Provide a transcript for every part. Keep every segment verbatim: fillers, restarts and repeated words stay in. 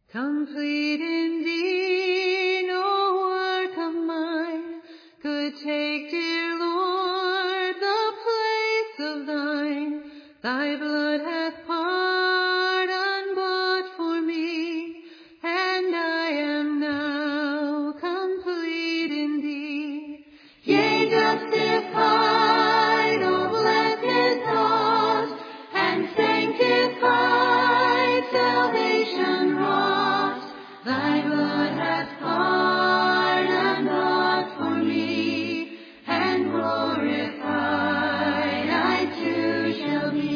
Complete in thee, no work of mine could take, dear Lord, the place of thine. Thy blood hath pardon bought for me, and I am now complete in thee. Yea, justified, O blessed thought, and sanctified, salvation wrought. Thy blood hath pardon bought for me, and glorified I too shall be.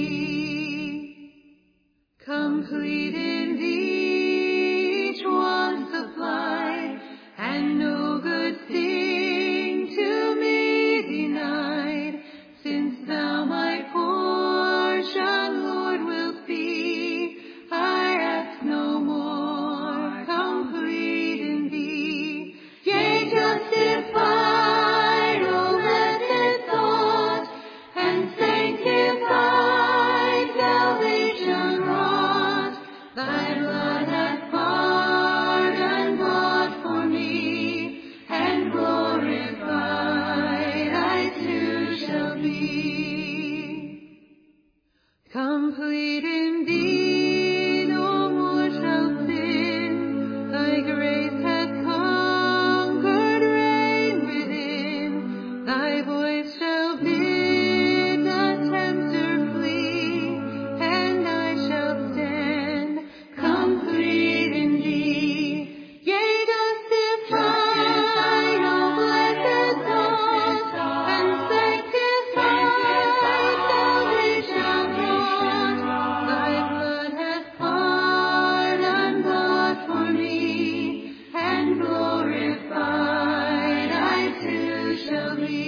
Complete in thee, each want supplied, and no good thing to me denied. Since thou my portion, Lord, wilt be, I ask no more. Complete in thee, yea, justified, O blessed thought, and sanctified, salvation wrought. Thy blood hath pardon bought for me, and glorified I too shall be. Complete in thee, no more shall sin. Thy grace hath conquered, reign within. Thy voice shall bid the tempter flee, and I shall stand complete in thee. Yea, justified, O blessed thought, and sanctified, salvation wrought. Thy blood hath pardon bought for me, and glorified I too shall be.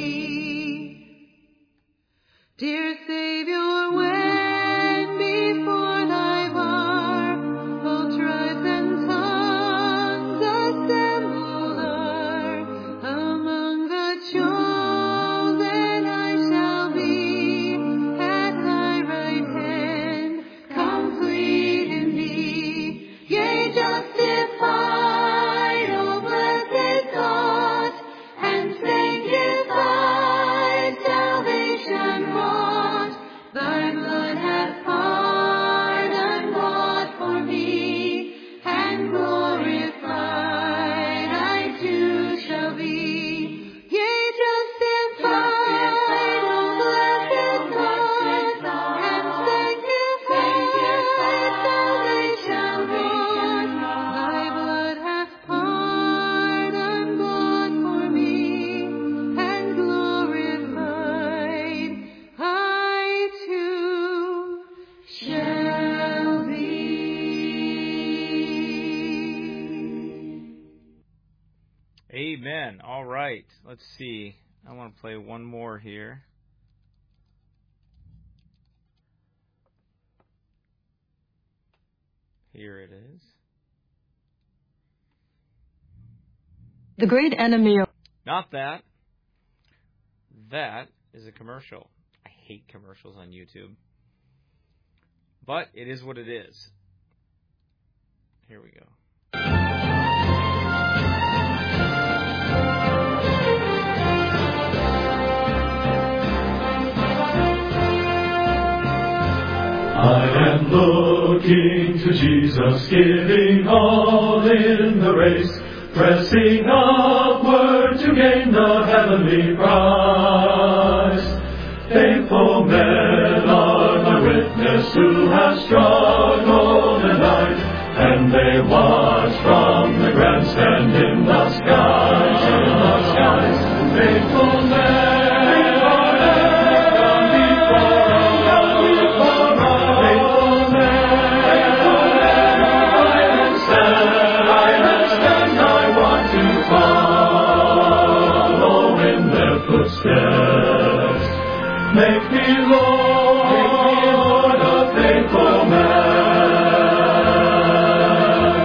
Dear Savior, when before thy bar all tribes and tongues assembled are, among the chosen I shall be, at thy right hand, complete in thee. Yea, justified, O blessed thought, and sanctified, salvation wrought. Thy blood hath pardon bought for me, and glorified I too shall be. Yea, justified, O blessed thought, and sanctified, salvation wrought. Thy blood hath pardon bought for me, and glorified I too shall be. Amen. All right. Let's see. I want to play one more here. Here it is. The great enemy of Not that. That is a commercial. I hate commercials on YouTube. But it is what it is. Here we go. I am looking to Jesus, giving all in the race, pressing upward to gain the heavenly prize. Faithful men are my witness who have struggled and died, and they watch from the grandstand in the skies, in the skies. Faithful men. Make me Lord, make me Lord, a faithful man.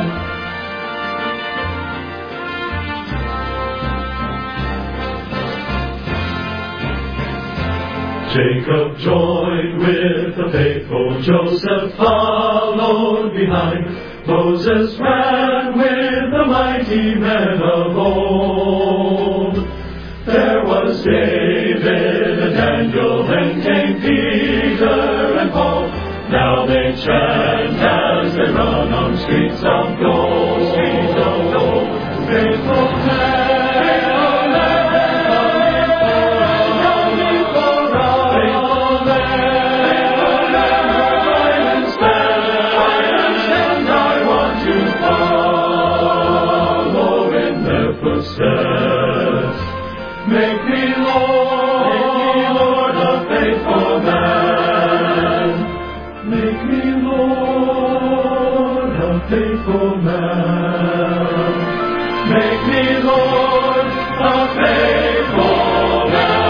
Jacob joined with the faithful Joseph, followed behind. Moses ran with the mighty men of old. There was David and Daniel, then came Peter and Paul. Now they chant as they run on streets of gold. Streets of gold. Faithful men, faithful men, coming for us. Faithful men, faithful men, I stand, I stand, I want to follow in their footsteps. Make me Lord, make me Lord, a faithful man. Make me Lord, a faithful man. Make me Lord, a faithful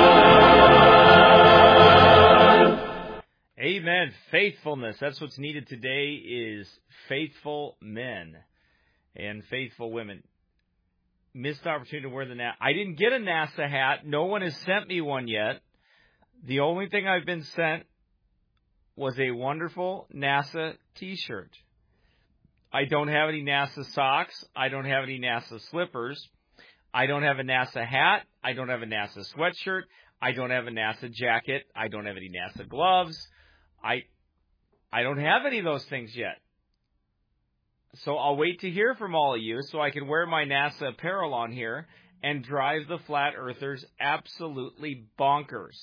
man. Amen. Faithfulness. That's what's needed today is faithful men and faithful women. Missed opportunity to wear the NASA. I didn't get a NASA hat. No one has sent me one yet. The only thing I've been sent was a wonderful NASA t-shirt. I don't have any NASA socks. I don't have any NASA slippers. I don't have a NASA hat. I don't have a NASA sweatshirt. I don't have a NASA jacket. I don't have any NASA gloves. I I don't have any of those things yet. So I'll wait to hear from all of you so I can wear my NASA apparel on here and drive the flat earthers absolutely bonkers.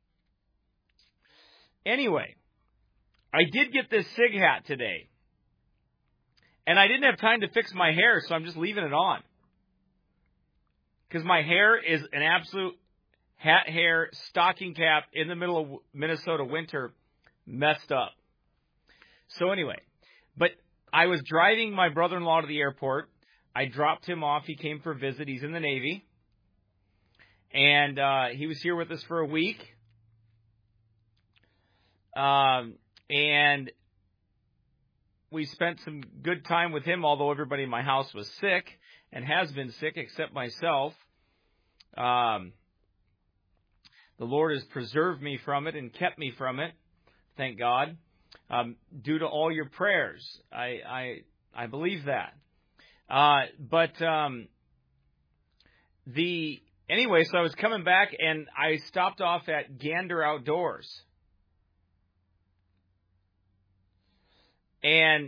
Anyway, I did get this SIG hat today. And I didn't have time to fix my hair, so I'm just leaving it on. Because my hair is an absolute hat hair stocking cap in the middle of Minnesota winter messed up. So anyway, but I was driving my brother-in-law to the airport. I dropped him off. He came for a visit. He's in the Navy. And uh, he was here with us for a week. Um, and we spent some good time with him, although everybody in my house was sick and has been sick except myself. Um, the Lord has preserved me from it and kept me from it. Thank God. Um, due to all your prayers. I I, I believe that. Uh, but um, the anyway, so I was coming back and I stopped off at Gander Outdoors. And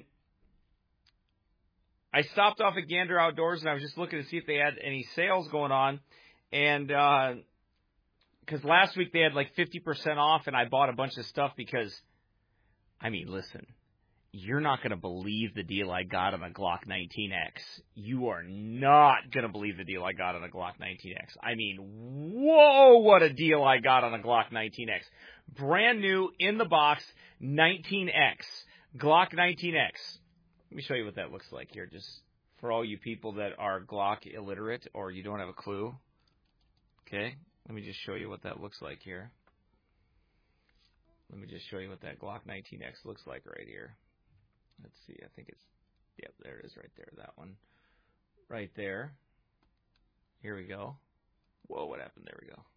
I stopped off at Gander Outdoors and I was just looking to see if they had any sales going on. And because uh, last week they had like fifty percent off and I bought a bunch of stuff because, I mean, listen, you're not going to believe the deal I got on a Glock nineteen X. You are not going to believe the deal I got on a Glock nineteen X. I mean, whoa, what a deal I got on a Glock nineteen X. Brand new, in the box, nineteen X. Glock nineteen X. Let me show you what that looks like here, just for all you people that are Glock illiterate or you don't have a clue. Okay, let me just show you what that looks like here. Let me just show you what that Glock nineteen X looks like right here. Let's see, I think it's, yep, there it is right there, that one. Right there. Here we go. Whoa, what happened? There we go.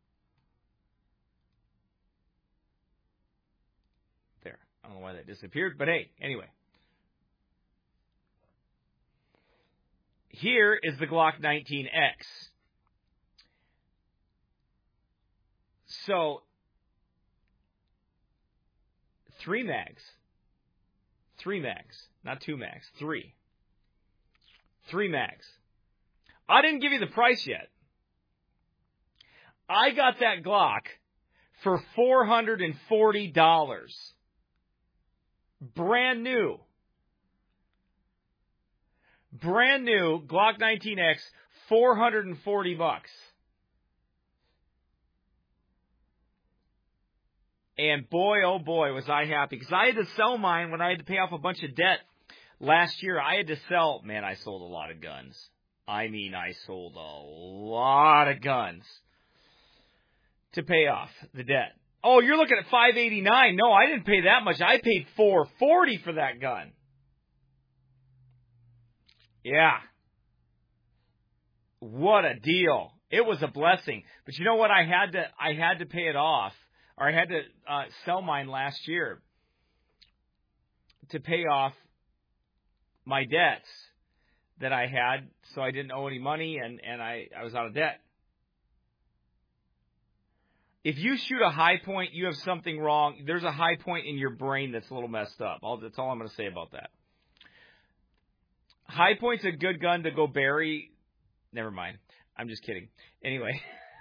There. I don't know why that disappeared, but hey, anyway. Here is the Glock nineteen X. So, three mags. Three mags. Not two mags. Three. Three mags. I didn't give you the price yet. I got that Glock for four hundred forty dollars. Brand new. Brand new Glock nineteen X, four hundred forty bucks. And boy, oh boy, was I happy. Because I had to sell mine when I had to pay off a bunch of debt last year. I had to sell, man, I sold a lot of guns. I mean, I sold a lot of guns to pay off the debt. Oh, you're looking at five eighty-nine. No, I didn't pay that much. I paid four forty for that gun. Yeah. What a deal. It was a blessing. But you know what? I had to I had to pay it off. Or I had to uh, sell mine last year to pay off my debts that I had, so I didn't owe any money, and, and I, I was out of debt. If you shoot a high point, you have something wrong. There's a high point in your brain that's a little messed up. All, that's all I'm going to say about that. High point's a good gun to go bury. Never mind. I'm just kidding. Anyway.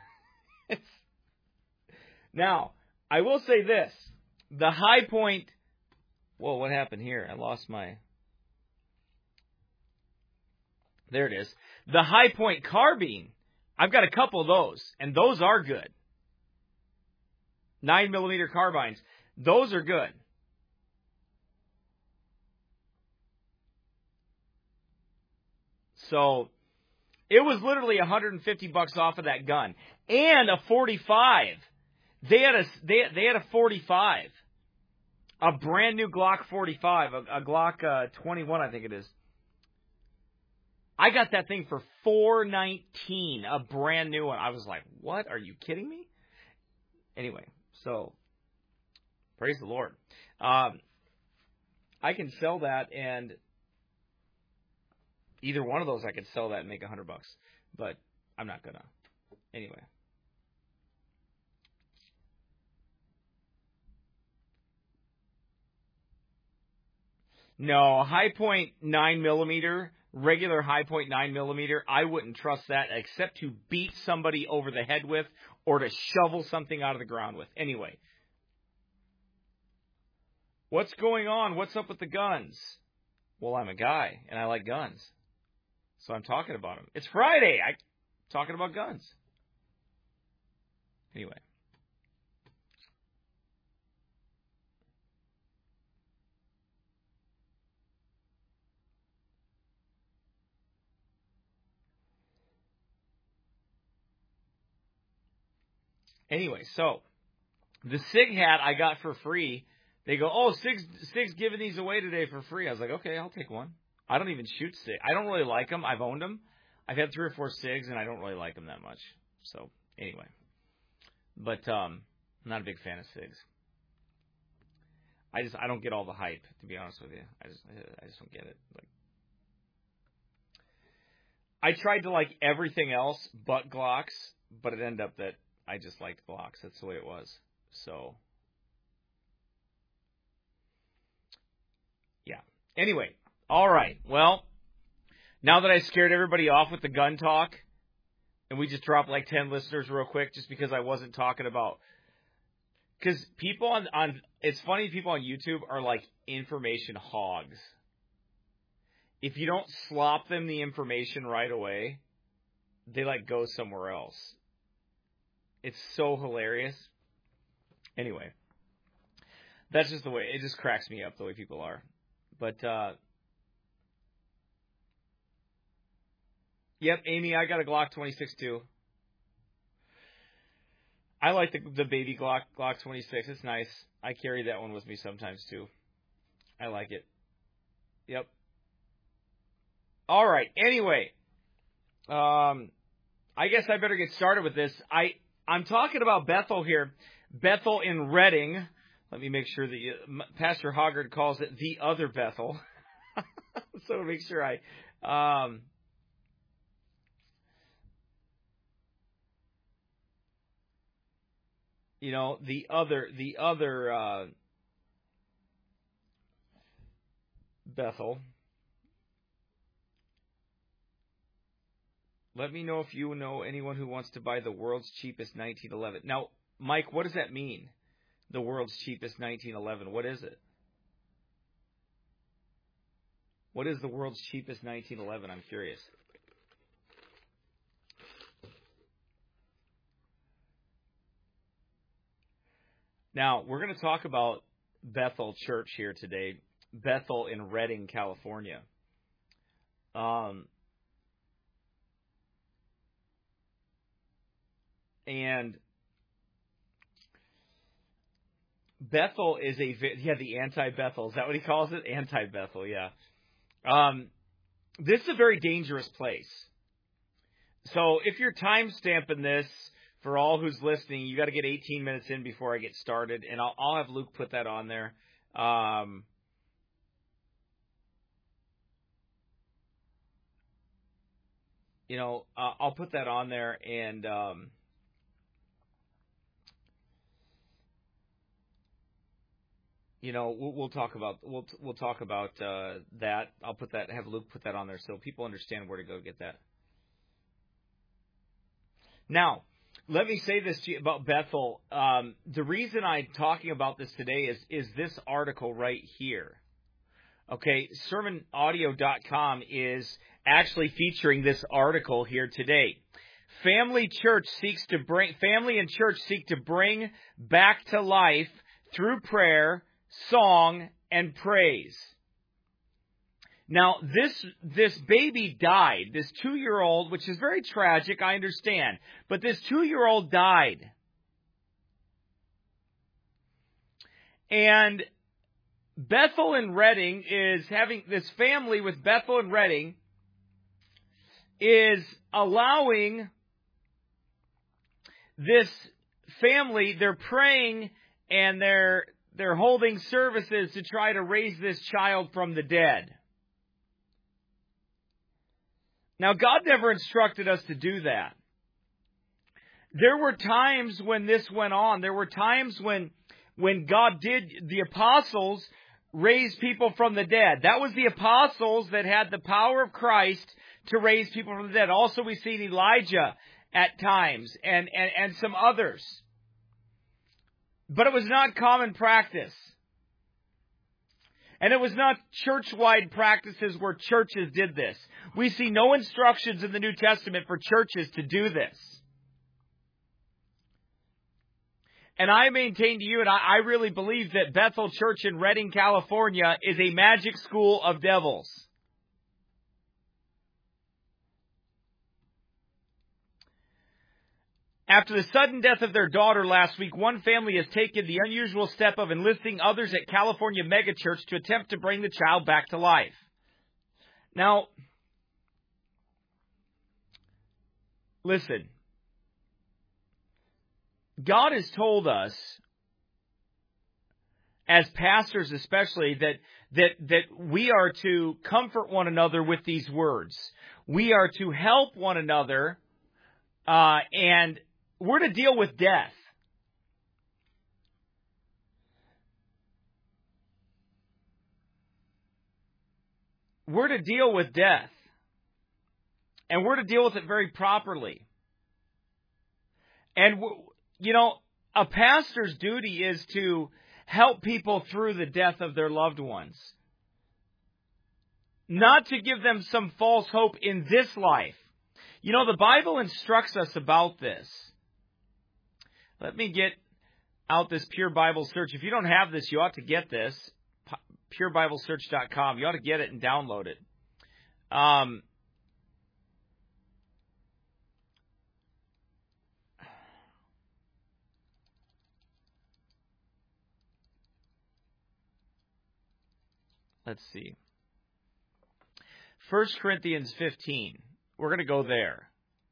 Now, I will say this. The high point... Whoa, what happened here? I lost my... There it is. The high point carbine. I've got a couple of those, and those are good. Nine millimeter carbines. Those are good. So it was literally one hundred fifty bucks off of that gun, and a forty-five. They had a they they had a forty-five, a brand new Glock forty-five, a, a Glock uh, twenty-one, I think it is. I got that thing for four nineteen, a brand new one. I was like, "What? Are you kidding me?" Anyway, so praise the Lord. Um, I can sell that, and either one of those, I could sell that and make a hundred bucks, but I'm not gonna. Anyway. No, high point nine millimeter, regular high point nine millimeter, I wouldn't trust that except to beat somebody over the head with or to shovel something out of the ground with. Anyway. What's going on? What's up with the guns? Well, I'm a guy, and I like guns. So I'm talking about them. It's Friday. I'm talking about guns. Anyway. Anyway, so the SIG hat I got for free. They go, oh, SIG's, SIG's giving these away today for free. I was like, okay, I'll take one. I don't even shoot SIG. I don't really like them. I've owned them. I've had three or four SIGs, and I don't really like them that much. So, anyway. But um, I'm not a big fan of SIGs. I just I don't get all the hype, to be honest with you. I just I just don't get it. Like, I tried to like everything else but Glocks, but it ended up that I just liked Glocks. That's the way it was. So, yeah. Anyway, all right. Well, now that I scared everybody off with the gun talk, and we just dropped like ten listeners real quick just because I wasn't talking about... Because people on, on... It's funny, people on YouTube are like information hogs. If you don't slop them the information right away, they like go somewhere else. It's so hilarious. Anyway, that's just the way, it just cracks me up the way people are. But, uh, yep, Amy, I got a Glock twenty-six too. I like the the baby Glock, Glock twenty-six. It's nice. I carry that one with me sometimes too. I like it. Yep. All right. Anyway, um, I guess I better get started with this. I, I'm talking about Bethel here. Bethel in Redding. Let me make sure that you, Pastor Hoggard calls it the other Bethel. So to make sure I, um, you know, the other, the other, uh, Bethel. Let me know if you know anyone who wants to buy the world's cheapest nineteen eleven. Now, Mike, what does that mean? The world's cheapest nineteen eleven. What is it? What is the world's cheapest nineteen eleven? I'm curious. Now, we're going to talk about Bethel Church here today. Bethel in Redding, California. Um, and Bethel is a, yeah, the anti-Bethel. Is that what he calls it? Anti-Bethel, yeah. Um, this is a very dangerous place. So if you're time stamping this, for all who's listening, you got to get eighteen minutes in before I get started, and I'll, I'll have Luke put that on there. Um, you know, uh, I'll put that on there, and um, you know, we'll, we'll talk about we'll we'll talk about uh, that. I'll put that have Luke put that on there so people understand where to go get that. Now, let me say this to you about Bethel. Um, the reason I'm talking about this today is is this article right here. Okay, sermon audio dot com is actually featuring this article here today. Family Church seeks to bring family and church seek to bring back to life through prayer, song, and praise. Now, this this baby died, this two-year-old, which is very tragic, I understand, but this two-year-old died. And Bethel and Redding is having, this family with Bethel and Redding is allowing this family, they're praying and they're they're holding services to try to raise this child from the dead. Now, God never instructed us to do that. There were times when this went on. There were times when when God did, the apostles raise people from the dead. That was the apostles that had the power of Christ to raise people from the dead. Also, we see Elijah at times and, and, and some others. But it was not common practice. And it was not church-wide practices where churches did this. We see no instructions in the New Testament for churches to do this. And I maintain to you, and I, I really believe that Bethel Church in Redding, California is a magic school of devils. After the sudden death of their daughter last week, one family has taken the unusual step of enlisting others at California megachurch to attempt to bring the child back to life. Now, listen. God has told us, as pastors especially, that that that we are to comfort one another with these words. We are to help one another, uh, and we're to deal with death. We're to deal with death. And we're to deal with it very properly. And, you know, a pastor's duty is to help people through the death of their loved ones. Not to give them some false hope in this life. You know, the Bible instructs us about this. Let me get out this Pure Bible Search. If you don't have this, you ought to get this. pure bible search dot com. You ought to get it and download it. Um, let's see. First Corinthians fifteen. We're going to go there.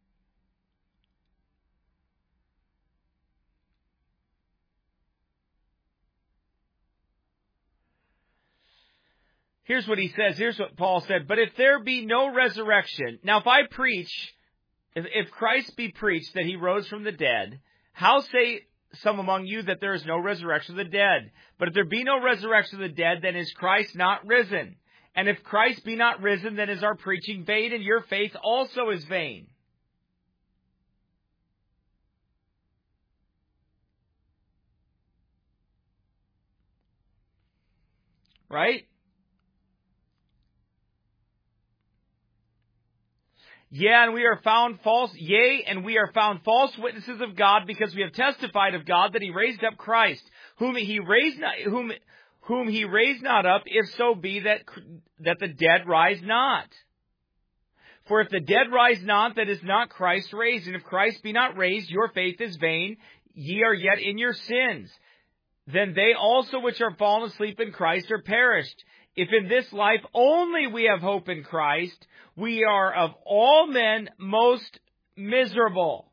Here's what he says. Here's what Paul said. But if there be no resurrection. Now, if I preach, if, if Christ be preached that he rose from the dead, how say some among you that there is no resurrection of the dead? But if there be no resurrection of the dead, then is Christ not risen? And if Christ be not risen, then is our preaching vain, and your faith also is vain. Right? Yeah, and we are found false, yea, and we are found false witnesses of God, because we have testified of God that he raised up Christ, whom he raised not, whom, whom he raised not up, if so be that, that the dead rise not. For if the dead rise not, that is not Christ raised. And if Christ be not raised, your faith is vain, ye are yet in your sins. Then they also which are fallen asleep in Christ are perished. If in this life only we have hope in Christ, we are of all men most miserable.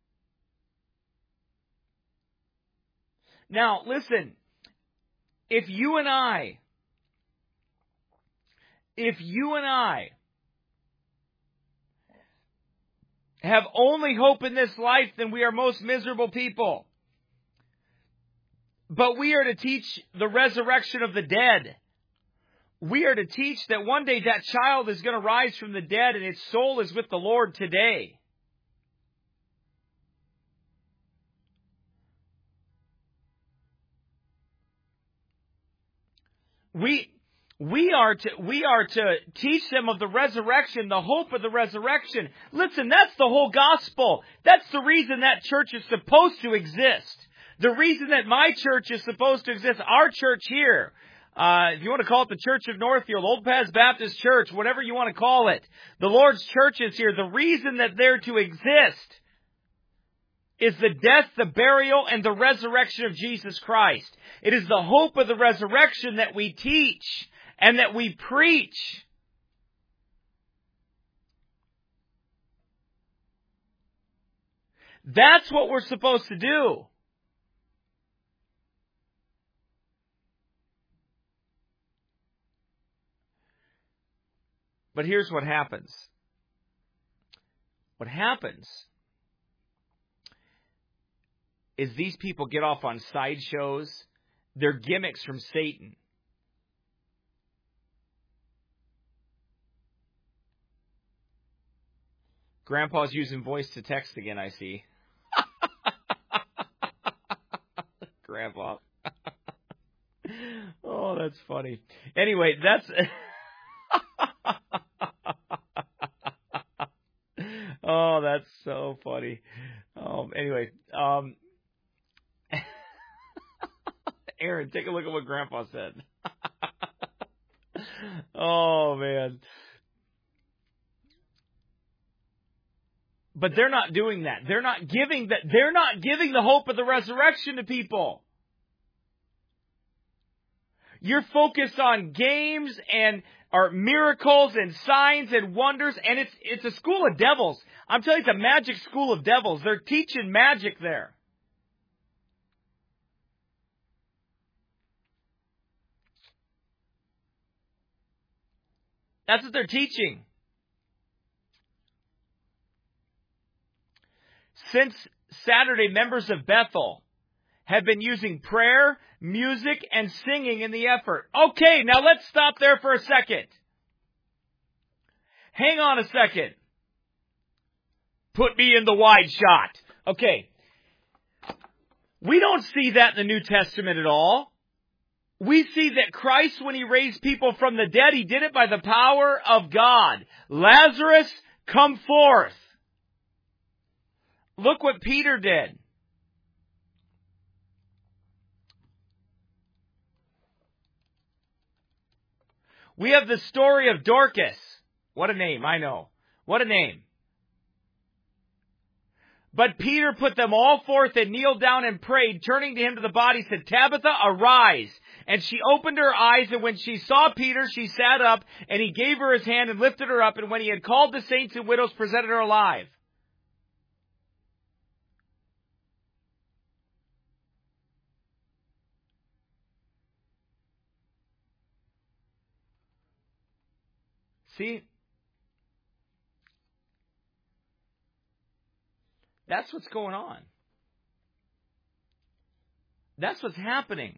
Now, listen, if you and I, if you and I have only hope in this life, then we are most miserable people. But we are to teach the resurrection of the dead. We are to teach that one day that child is going to rise from the dead and its soul is with the Lord today. We we are to we are to teach them of the resurrection, the hope of the resurrection. Listen, that's the whole gospel. That's the reason that church is supposed to exist. The reason that my church is supposed to exist, our church here, uh, if you want to call it the Church of Northfield, Old Paths Baptist Church, whatever you want to call it, the Lord's church is here. The reason that they're to exist is the death, the burial, and the resurrection of Jesus Christ. It is the hope of the resurrection that we teach and that we preach. That's what we're supposed to do. But here's what happens. What happens is these people get off on sideshows. They're gimmicks from Satan. Grandpa's using voice to text again, I see. Grandpa. Oh, that's funny. Anyway, that's... Oh, that's so funny. Um, anyway, um, Aaron, take a look at what Grandpa said. Oh, man. But they're not doing that. They're not giving that. They're not giving the hope of the resurrection to people. You're focused on games and or miracles and signs and wonders, and it's it's a school of devils. I'm telling you, it's a magic school of devils. They're teaching magic there. That's what they're teaching. Since Saturday, members of Bethel have been using prayer, music, and singing in the effort. Okay, now let's stop there for a second. Hang on a second. Put me in the wide shot. Okay. We don't see that in the New Testament at all. We see that Christ, when He raised people from the dead, He did it by the power of God. Lazarus, come forth. Look what Peter did. We have the story of Dorcas. What a name, I know. What a name. But Peter put them all forth and kneeled down and prayed, turning to him to the body, said, Tabitha, arise. And she opened her eyes, and when she saw Peter, she sat up, and he gave her his hand and lifted her up, and when he had called the saints and widows, presented her alive. See? That's what's going on. That's what's happening.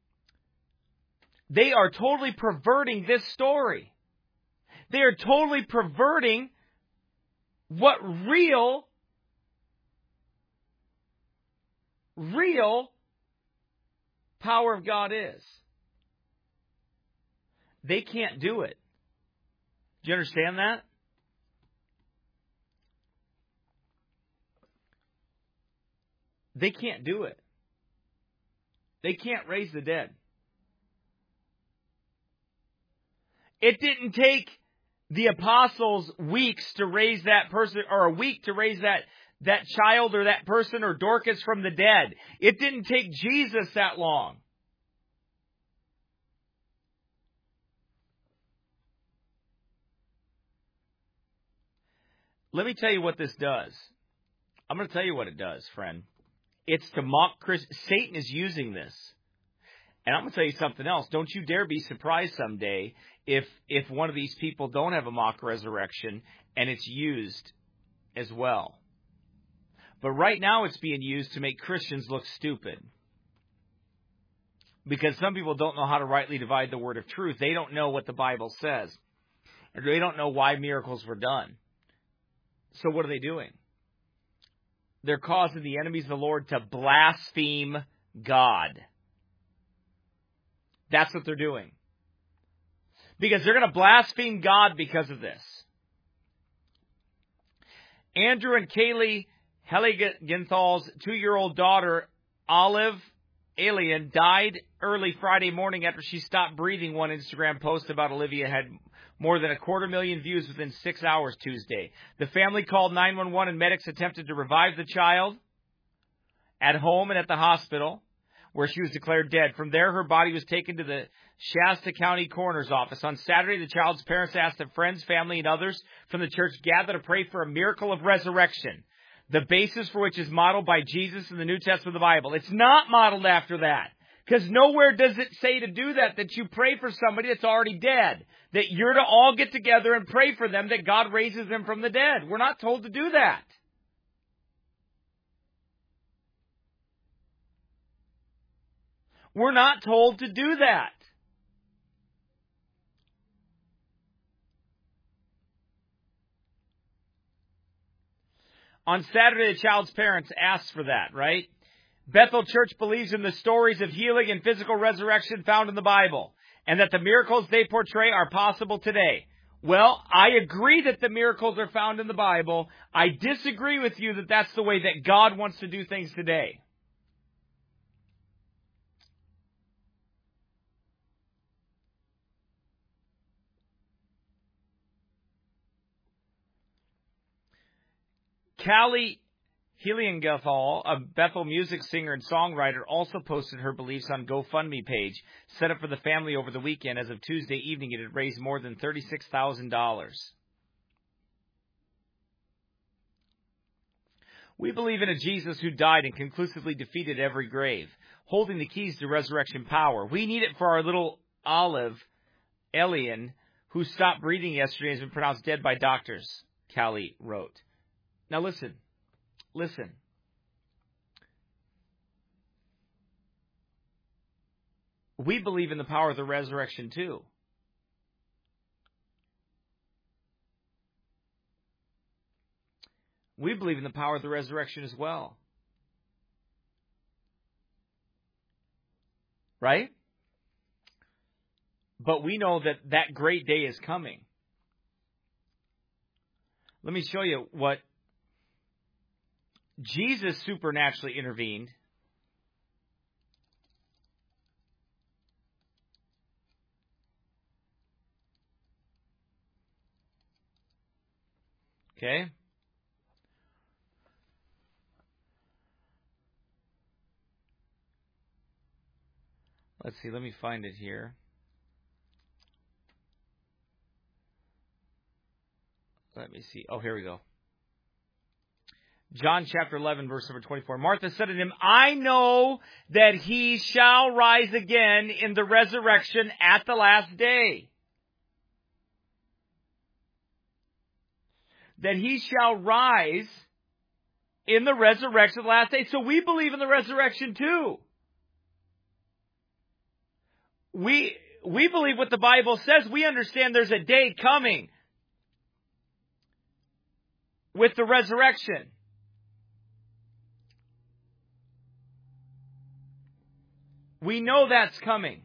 They are totally perverting this story. They are totally perverting what real, real power of God is. They can't do it. Do you understand that? They can't do it. They can't raise the dead. It didn't take the apostles weeks to raise that person, or a week to raise that, that child or that person or Dorcas from the dead. It didn't take Jesus that long. Let me tell you what this does. I'm going to tell you what it does, friend. It's to mock Christians. Satan is using this. And I'm going to tell you something else. Don't you dare be surprised someday if if one of these people don't have a mock resurrection and it's used as well. But right now it's being used to make Christians look stupid. Because some people don't know how to rightly divide the word of truth. They don't know what the Bible says. Or they don't know why miracles were done. So what are they doing? They're causing the enemies of the Lord to blaspheme God. That's what they're doing. Because they're going to blaspheme God because of this. Andrew and Kaylee Heligenthal's two-year-old daughter, Olive Alien, died early Friday morning after she stopped breathing. One Instagram post about Olivia had more than a quarter million views within six hours Tuesday. The family called nine one one and medics attempted to revive the child at home and at the hospital, where she was declared dead. From there, her body was taken to the Shasta County Coroner's Office. On Saturday, the child's parents asked that friends, family, and others from the church gather to pray for a miracle of resurrection, the basis for which is modeled by Jesus in the New Testament of the Bible. It's not modeled after that, because nowhere does it say to do that, that you pray for somebody that's already dead, that you're to all get together and pray for them, that God raises them from the dead. We're not told to do that. We're not told to do that. On Saturday, the child's parents asked for that, right? Bethel Church believes in the stories of healing and physical resurrection found in the Bible, and that the miracles they portray are possible today. Well, I agree that the miracles are found in the Bible. I disagree with you that that's the way that God wants to do things today. Callie Heliengathal, a Bethel music singer and songwriter, also posted her beliefs on GoFundMe page, set up for the family over the weekend. As of Tuesday evening, it had raised more than thirty-six thousand dollars. We believe in a Jesus who died and conclusively defeated every grave, holding the keys to resurrection power. We need it for our little Olive Alien, who stopped breathing yesterday and has been pronounced dead by doctors, Callie wrote. Now listen, listen. We believe in the power of the resurrection too. We believe in the power of the resurrection as well. Right? But we know that that great day is coming. Let me show you what Jesus supernaturally intervened. Okay? Let's see, let me find it here. Let me see. Oh, here we go. John chapter eleven, verse number twenty-four. Martha said to him, I know that he shall rise again in the resurrection at the last day. That he shall rise in the resurrection at the last day. So we believe in the resurrection too. We, we believe what the Bible says. We understand there's a day coming with the resurrection. We know that's coming.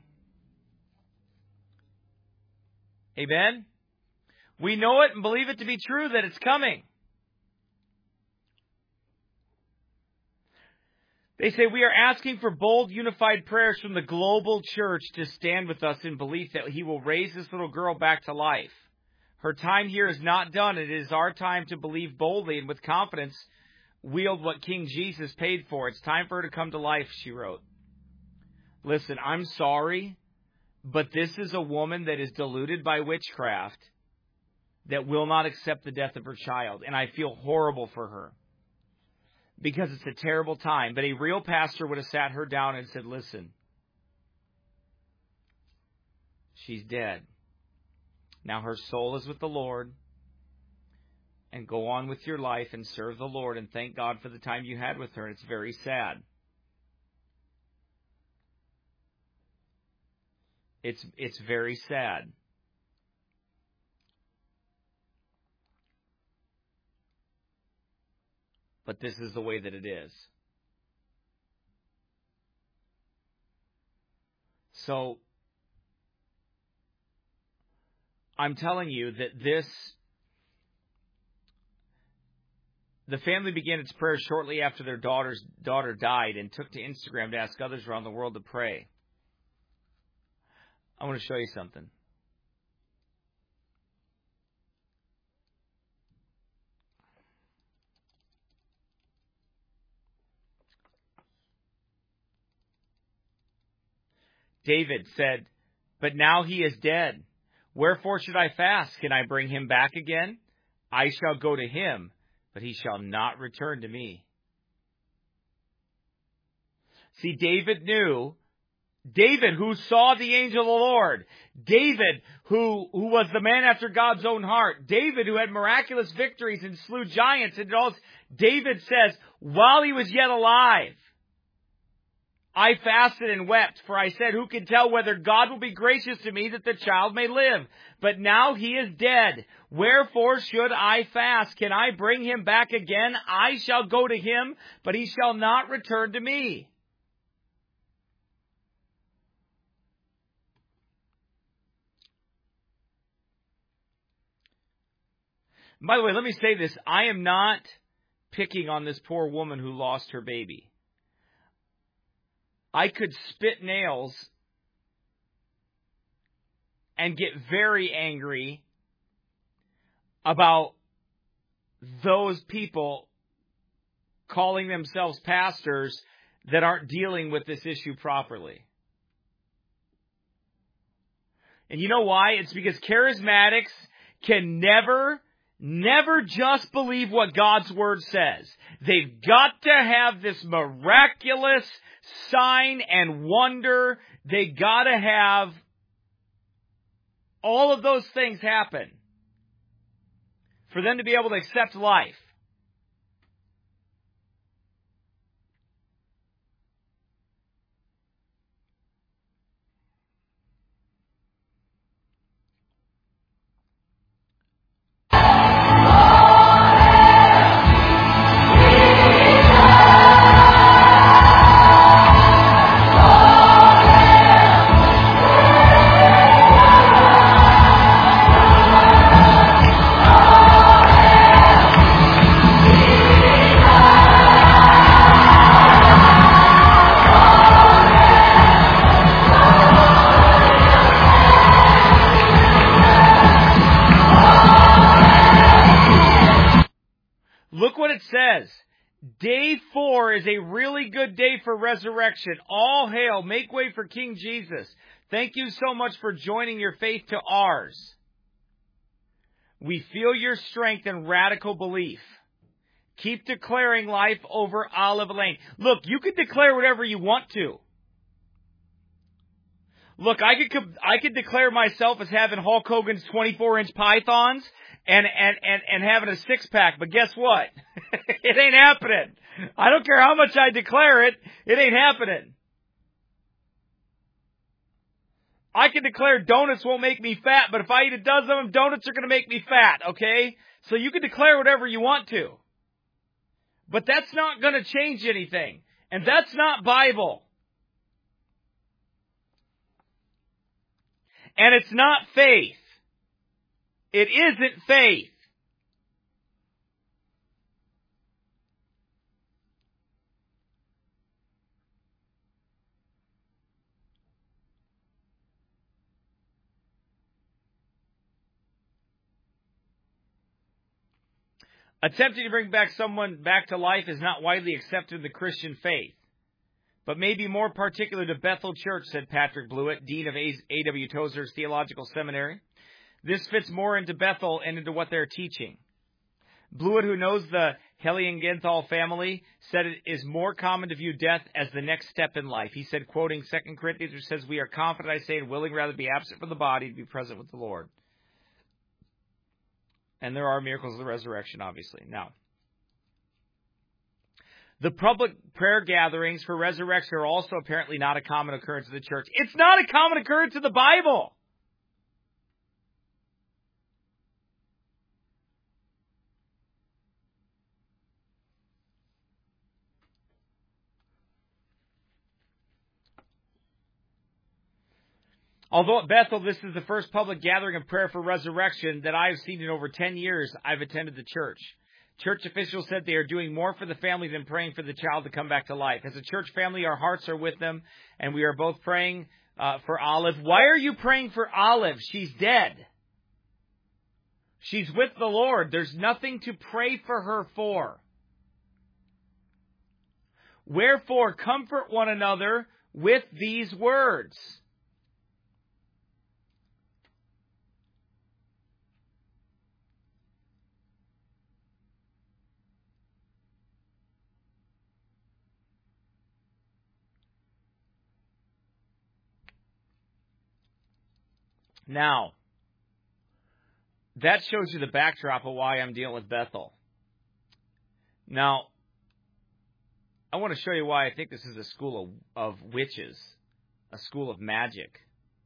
Amen? We know it and believe it to be true that it's coming. They say we are asking for bold, unified prayers from the global church to stand with us in belief that he will raise this little girl back to life. Her time here is not done. It is our time to believe boldly and with confidence wield what King Jesus paid for. It's time for her to come to life, she wrote. Listen, I'm sorry, but this is a woman that is deluded by witchcraft that will not accept the death of her child. And I feel horrible for her because it's a terrible time. But a real pastor would have sat her down and said, listen, she's dead. Now her soul is with the Lord. and go on with your life and serve the Lord and thank God for the time you had with her. And it's very sad. It's it's very sad. But this is the way that it is. So, I'm telling you that this, the family began its prayer shortly after their daughter's daughter died and took to Instagram to ask others around the world to pray. I want to show you something. David said, "But now he is dead. Wherefore should I fast? Can I bring him back again? I shall go to him, but he shall not return to me." See, David knew, David who saw the angel of the Lord, David who, who was the man after God's own heart, David who had miraculous victories and slew giants and all. David says, while he was yet alive, I fasted and wept, for I said, who can tell whether God will be gracious to me that the child may live? But now he is dead. Wherefore should I fast? Can I bring him back again? I shall go to him, but he shall not return to me. By the way, let me say this. I am not picking on this poor woman who lost her baby. I could spit nails and get very angry about those people calling themselves pastors that aren't dealing with this issue properly. And you know why? It's because charismatics can never, never just believe what God's Word says. They've got to have this miraculous sign and wonder. They got to have all of those things happen for them to be able to accept life. Day four is a really good day for resurrection. All hail. Make way for King Jesus. Thank you so much for joining your faith to ours. We feel your strength and radical belief. Keep declaring life over Olive Lane. Look, you can declare whatever you want to. Look, I could I could declare myself as having Hulk Hogan's twenty-four inch pythons and, and, and, and having a six-pack, but guess what? It ain't happening. I don't care how much I declare it, it ain't happening. I can declare donuts won't make me fat, but if I eat a dozen of them, donuts are going to make me fat, okay? So you can declare whatever you want to. But that's not going to change anything. And that's not Bible. And it's not faith. It isn't faith. Attempting to bring back someone back to life is not widely accepted in the Christian faith, but may be more particular to Bethel Church, said Patrick Blewett, Dean of A W Tozer's Theological Seminary. This fits more into Bethel and into what they're teaching. Blewett, who knows the Heliangenthal family, said it is more common to view death as the next step in life. He said, quoting Second Corinthians, which says, "We are confident, I say, and willing rather to be absent from the body to be present with the Lord." And there are miracles of the resurrection, obviously. Now, the public prayer gatherings for resurrection are also apparently not a common occurrence in the church. It's not a common occurrence in the Bible. Although at Bethel, this is the first public gathering of prayer for resurrection that I have seen in over ten years I've attended the church. Church officials said they are doing more for the family than praying for the child to come back to life. As a church family, our hearts are with them, and we are both praying uh, for Olive. Why are you praying for Olive? She's dead. She's with the Lord. There's nothing to pray for her for. Wherefore, comfort one another with these words. Now, that shows you the backdrop of why I'm dealing with Bethel. Now, I want to show you why I think this is a school of, of witches, a school of magic.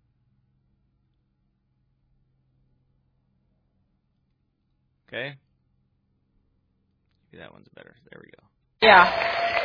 Okay? Maybe that one's better. There we go. Yeah.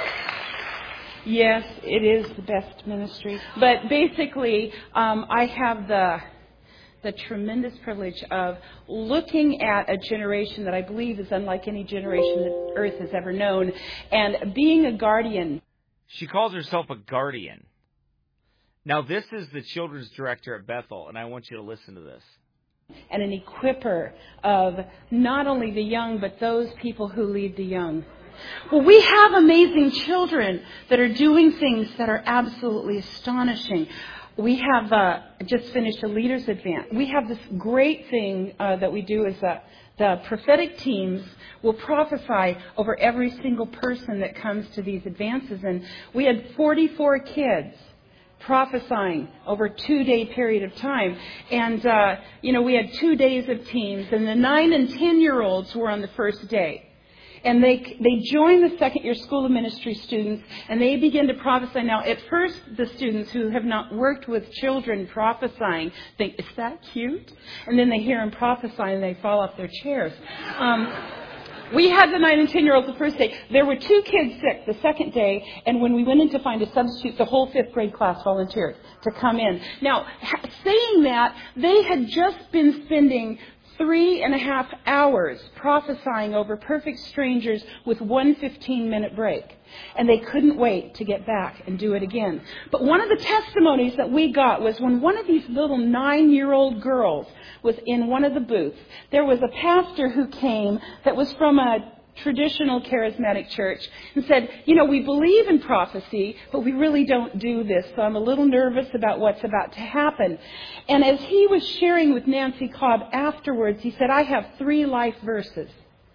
Yes, it is the best ministry. But basically, um, I have the the tremendous privilege of looking at a generation that I believe is unlike any generation that Earth has ever known, and being a guardian. She calls herself a guardian. Now, this is the children's director at Bethel, and I want you to listen to this. And an equipper of not only the young, but those people who lead the young. Well, we have amazing children that are doing things that are absolutely astonishing. We have uh, just finished a leaders advance. We have this great thing uh, that we do is that the prophetic teams will prophesy over every single person that comes to these advances. And we had forty-four kids prophesying over a two-day period of time. And, uh, you know, we had two days of teams, and the nine and ten-year-olds were on the first day. And they they join the second-year School of Ministry students, and they begin to prophesy. Now, at first, the students who have not worked with children prophesying think, is that cute? And then they hear them prophesy, and they fall off their chairs. Um, we had the nine and ten-year-olds the first day. There were two kids sick the second day, and when we went in to find a substitute, the whole fifth grade class volunteered to come in. Now, saying that, they had just been spending three and a half hours prophesying over perfect strangers with one fifteen-minute break. And they couldn't wait to get back and do it again. But one of the testimonies that we got was when one of these little nine-year-old girls was in one of the booths, there was a pastor who came that was from a traditional charismatic church and said, you know, we believe in prophecy, but we really don't do this. So I'm a little nervous about what's about to happen. And as he was sharing with Nancy Cobb afterwards, he said, I have three life verses.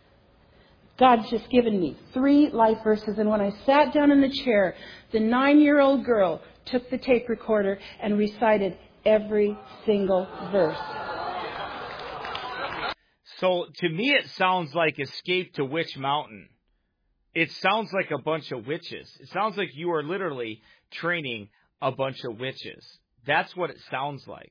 God's just given me three life verses. And when I sat down in the chair, the nine-year-old girl took the tape recorder and recited every single verse. So, to me, it sounds like Escape to Witch Mountain. It sounds like a bunch of witches. It sounds like you are literally training a bunch of witches. That's what it sounds like.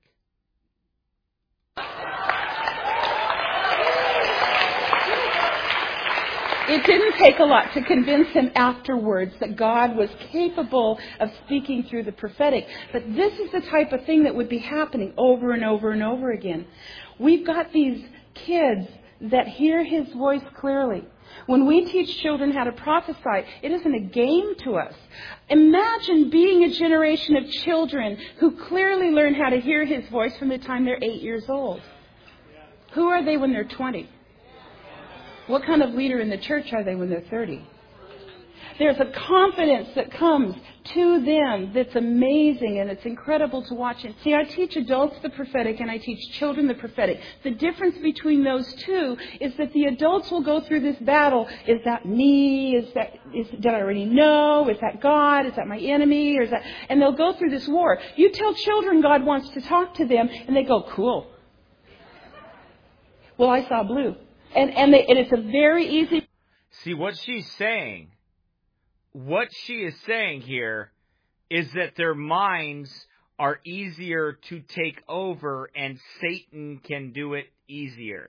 It didn't take a lot to convince him afterwards that God was capable of speaking through the prophetic. But this is the type of thing that would be happening over and over and over again. We've got these kids that hear his voice clearly. When we teach children how to prophesy, it isn't a game to us. Imagine being a generation of children who clearly learn how to hear his voice from the time they're eight years old. Who are they when they're twenty? What kind of leader in the church are they when they're thirty? There's a confidence that comes to them that's amazing, and it's incredible to watch it. See, I teach adults the prophetic and I teach children the prophetic. The difference between those two is that the adults will go through this battle. Is that me? Is that, is, did I already know? Is that God? Is that my enemy? Or is that, and they'll go through this war. You tell children God wants to talk to them and they go, cool. Well, I saw blue. And, and, they, and it's a very easy... See, what she's saying, what she is saying here is that their minds are easier to take over and Satan can do it easier.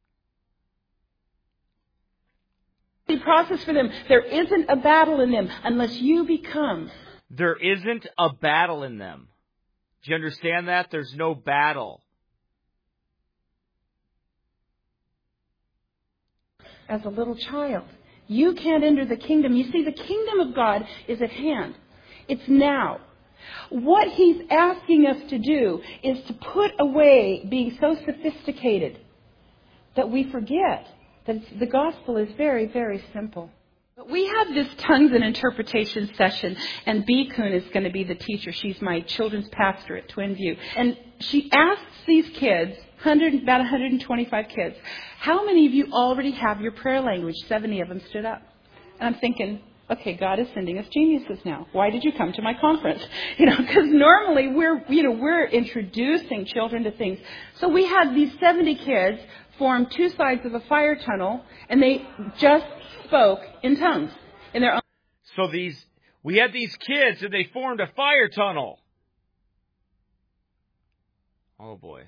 The process for them. There isn't a battle in them unless you become. There isn't a battle in them. Do you understand that? There's no battle. As a little child, you can't enter the kingdom. You see, the kingdom of God is at hand. It's now. What he's asking us to do is to put away being so sophisticated that we forget that it's, the gospel is very, very simple. But we have this tongues and interpretation session, and B. Kuhn is going to be the teacher. She's my children's pastor at Twin View. And she asks these kids, one hundred, about one hundred twenty-five kids, how many of you already have your prayer language? seventy of them stood up. And I'm thinking, okay, God is sending us geniuses now. Why did you come to my conference? You know, because normally we're, you know, we're introducing children to things. So we had these seventy kids form two sides of a fire tunnel, and they just spoke in tongues in their own. So these, we had these kids, and they formed a fire tunnel. Oh boy.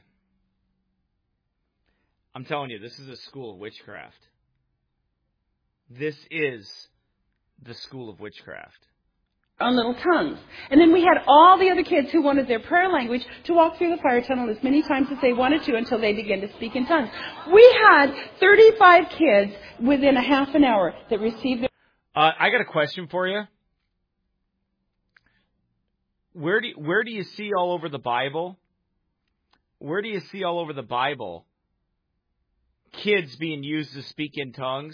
I'm telling you, this is a school of witchcraft. This is the school of witchcraft. On little tongues. And then we had all the other kids who wanted their prayer language to walk through the fire tunnel as many times as they wanted to until they began to speak in tongues. We had thirty-five kids within a half an hour that received their... Uh, I got a question for you. Where do you, where do you see all over the Bible? Where do you see all over the Bible kids being used to speak in tongues?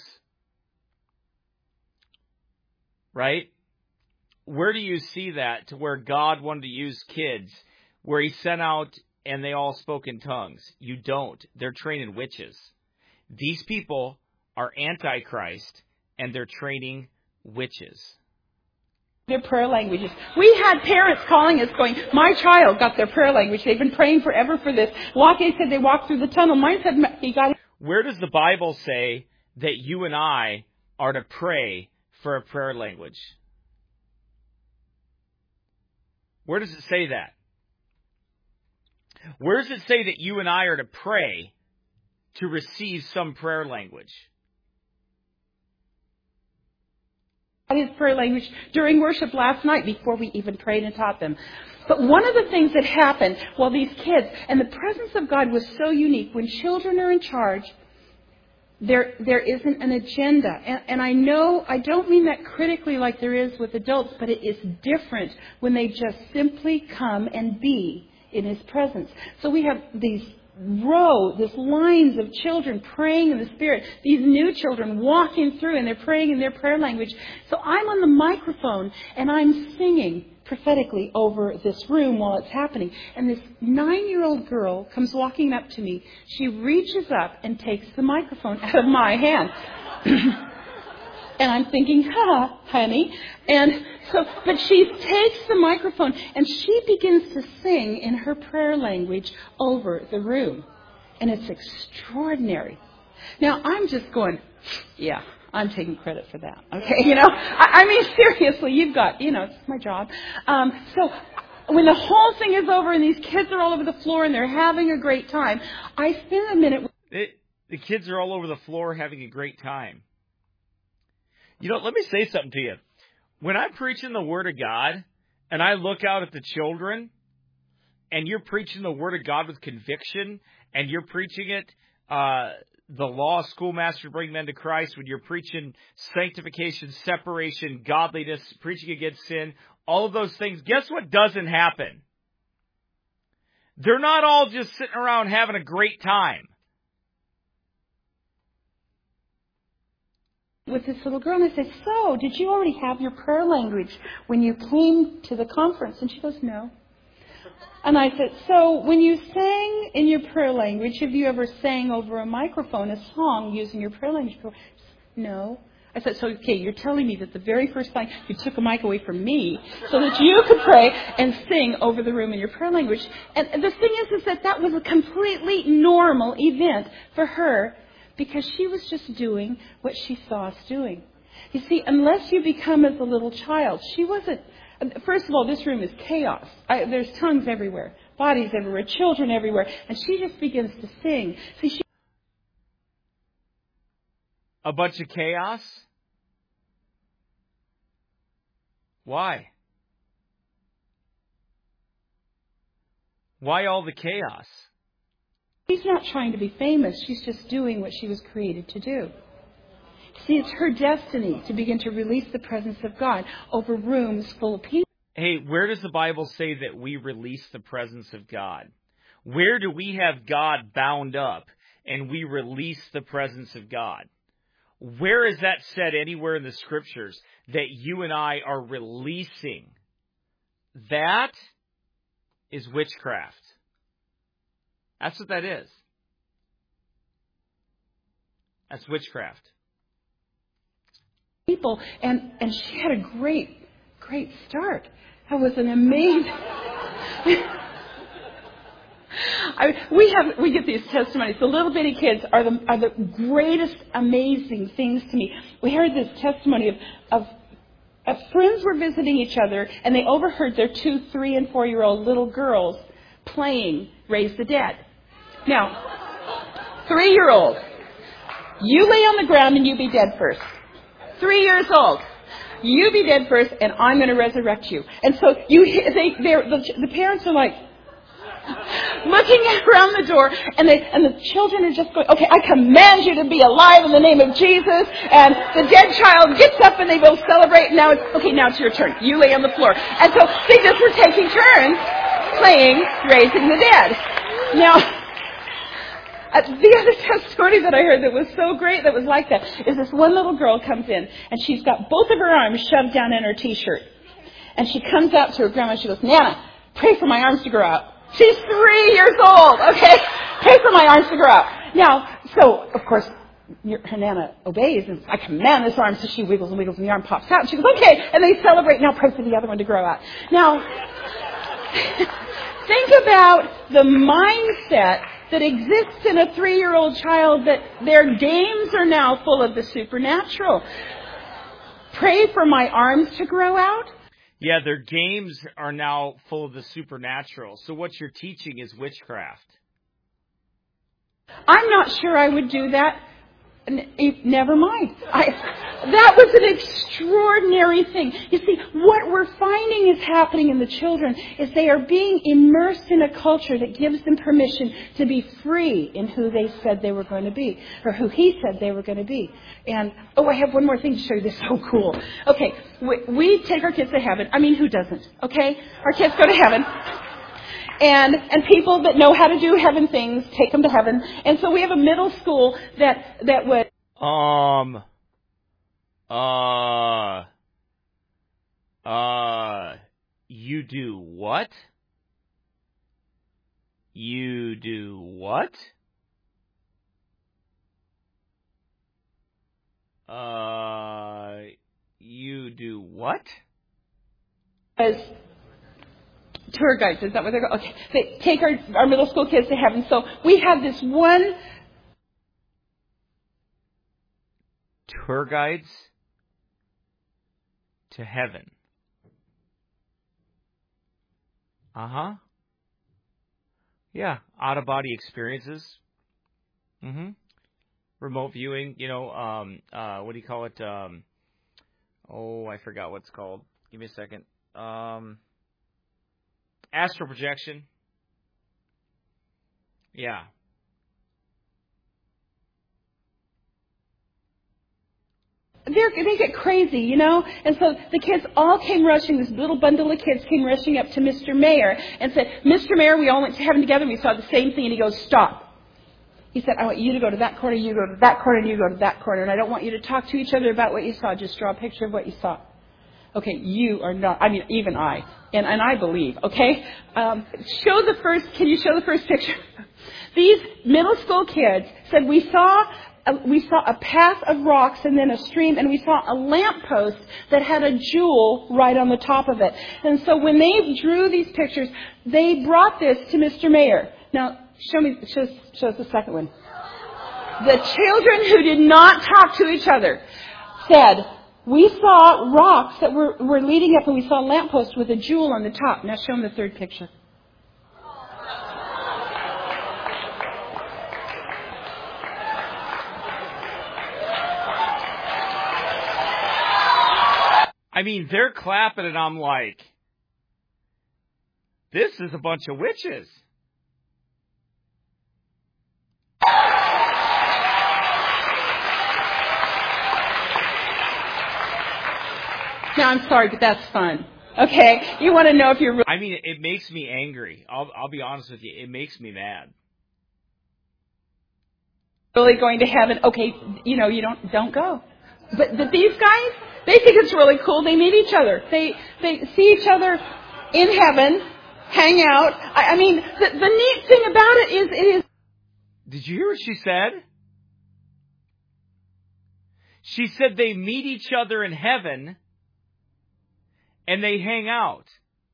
Right? Where do you see that to where God wanted to use kids, where he sent out and they all spoke in tongues? You don't. They're training witches. These people are Antichrist, and they're training witches. Their prayer languages. We had parents calling us going, my child got their prayer language. They've been praying forever for this. Walking said they walked through the tunnel. Mine said he got... Where does the Bible say that you and I are to pray for a prayer language? Where does it say that? Where does it say that you and I are to pray to receive some prayer language? His prayer language during worship last night before we even prayed and taught them. But one of the things that happened while these kids, and the presence of God was so unique, when children are in charge, there there isn't an agenda. And, and I know, I don't mean that critically like there is with adults, but it is different when they just simply come and be in his presence. So we have these row, this lines of children praying in the Spirit, these new children walking through and they're praying in their prayer language. So I'm on the microphone and I'm singing prophetically over this room while it's happening. And this nine-year-old girl comes walking up to me. She reaches up and takes the microphone out of my hand. And I'm thinking, ha, honey. And so, but she takes the microphone and she begins to sing in her prayer language over the room. And it's extraordinary. Now, I'm just going, yeah, I'm taking credit for that. Okay, you know, I, I mean, seriously, you've got, you know, it's my job. Um, so when the whole thing is over and these kids are all over the floor and they're having a great time, I spend a minute. It, the kids are all over the floor having a great time. You know, let me say something to you. When I'm preaching the Word of God and I look out at the children and you're preaching the Word of God with conviction and you're preaching it, uh, the law, schoolmaster to bring men to Christ, when you're preaching sanctification, separation, godliness, preaching against sin, all of those things, guess what doesn't happen? They're not all just sitting around having a great time. With this little girl, and I said, so, did you already have your prayer language when you came to the conference? And she goes, no. And I said, so, when you sang in your prayer language, have you ever sang over a microphone a song using your prayer language? She goes, no. I said, so, okay, you're telling me that the very first time you took a mic away from me so that you could pray and sing over the room in your prayer language. And the thing is, is that that was a completely normal event for her because she was just doing what she saw us doing. You see, unless you become as a little child, she wasn't. First of all, this room is chaos. I, there's tongues everywhere, bodies everywhere, children everywhere, and she just begins to sing. See, she. A bunch of chaos? Why? Why all the chaos? She's not trying to be famous. She's just doing what she was created to do. See, it's her destiny to begin to release the presence of God over rooms full of people. Hey, where does the Bible say that we release the presence of God? Where do we have God bound up and we release the presence of God? Where is that said anywhere in the Scriptures that you and I are releasing? That is witchcraft. That's what that is. That's witchcraft. People, and, and she had a great, great start. That was an amazing... I, we have we get these testimonies. The little bitty kids are the are the greatest, amazing things to me. We heard this testimony of, of of friends were visiting each other, and they overheard their two, three, and four year old little girls playing Raise the Dead. Now, three year old, you lay on the ground and you be dead first. Three years old, you be dead first, and I'm going to resurrect you. And so you they the, the parents are like. Looking around the door, and they and the children are just going, okay, I command you to be alive in the name of Jesus. And the dead child gets up, and they both celebrate. And now it's okay. Now it's your turn. You lay on the floor. And so they just were taking turns playing Raising the Dead. Now, uh, the other testimony that I heard that was so great, that was like that, is this one little girl comes in, and she's got both of her arms shoved down in her T-shirt, and she comes out to her grandma. And she goes, Nana, pray for my arms to grow out. She's three years old, okay? Pray for my arms to grow out. Now, so, of course, your, her Nana obeys, and I command this arm, so she wiggles and wiggles, and the arm pops out. And she goes, okay, and they celebrate. Now pray for the other one to grow out. Now, think about the mindset that exists in a three-year-old child, that their games are now full of the supernatural. Pray for my arms to grow out? Yeah, their games are now full of the supernatural. So what you're teaching is witchcraft. I'm not sure I would do that. N- never mind. I, that was an extraordinary thing. You see, what we're finding is happening in the children is they are being immersed in a culture that gives them permission to be free in who they said they were going to be, or who he said they were going to be. And, oh, I have one more thing to show you. This is so cool. Okay, we, we take our kids to heaven. I mean, who doesn't? Okay? Our kids go to heaven. And and people that know how to do heaven things take them to heaven. And so we have a middle school that that would um uh uh you do what? You do what? Uh you do what? As tour guides, is that what they're called? Okay, they take our, our middle school kids to heaven. So we have this one... Tour guides to heaven. Uh-huh. Yeah, out-of-body experiences. Mm-hmm. Remote viewing, you know, um, uh, what do you call it? Um, oh, I forgot what it's called. Give me a second. Um... Astral projection. Yeah. They're, they get crazy, you know? And so the kids all came rushing, this little bundle of kids came rushing up to Mister Mayer and said, Mister Mayer, we all went to heaven together and we saw the same thing. And he goes, stop. He said, I want you to go to that corner, you go to that corner, and you go to that corner. And I don't want you to talk to each other about what you saw. Just draw a picture of what you saw. Okay, you are not, I mean, even I, and, and I believe, okay? Um, show the first, can you show the first picture? These middle school kids said we saw, a, we saw a path of rocks and then a stream, and we saw a lamppost that had a jewel right on the top of it. And so when they drew these pictures, they brought this to Mister Mayer. Now, show me, show, show us the second one. The children who did not talk to each other said, we saw rocks that were, were leading up and we saw a lamppost with a jewel on the top. Now show them the third picture. I mean, they're clapping and I'm like, this is a bunch of witches. Now, I'm sorry, but that's fun. Okay? You want to know if you're... I mean, it makes me angry. I'll, I'll be honest with you. It makes me mad. Really going to heaven? Okay, you know, you don't don't go. But, but these guys, they think it's really cool. They meet each other. They they see each other in heaven, hang out. I, I mean, the, the neat thing about it is it is... Did you hear what she said? She said they meet each other in heaven and they hang out.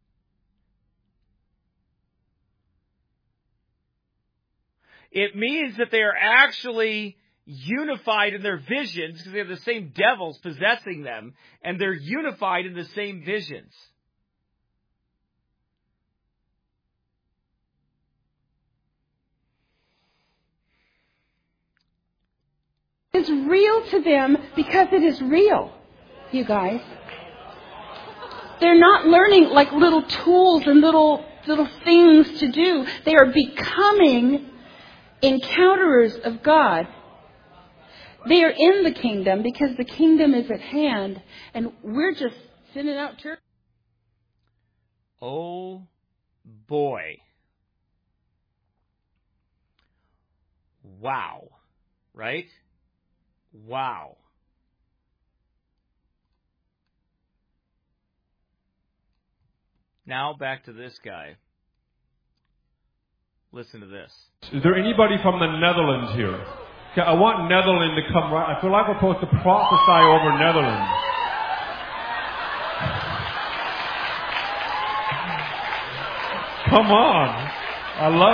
It means that they are actually unified in their visions because they have the same devils possessing them, and they're unified in the same visions. It's real to them because it is real, you guys. They're not learning like little tools and little little things to do. They are becoming encounterers of God. They are in the kingdom because the kingdom is at hand, and we're just sending out church. Oh boy. Wow. Right? Wow. Now back to this guy. Listen to this. Is there anybody from the Netherlands here? Okay, I want Netherlands to come right. I feel like we're supposed to prophesy over Netherlands. Come on. I love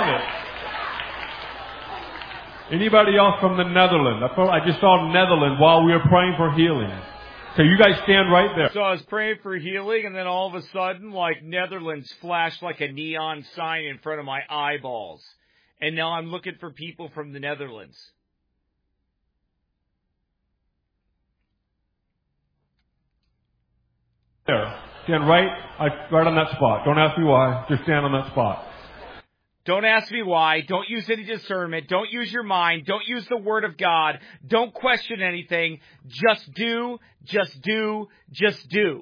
it. Anybody else from the Netherlands? I felt I just saw Netherlands while we were praying for healing. So you guys stand right there. So I was praying for healing, and then all of a sudden, like, Netherlands flashed like a neon sign in front of my eyeballs. And now I'm looking for people from the Netherlands. There. Stand right, right on that spot. Don't ask me why. Just stand on that spot. Don't ask me why. Don't use any discernment. Don't use your mind. Don't use the Word of God. Don't question anything. Just do, just do, just do.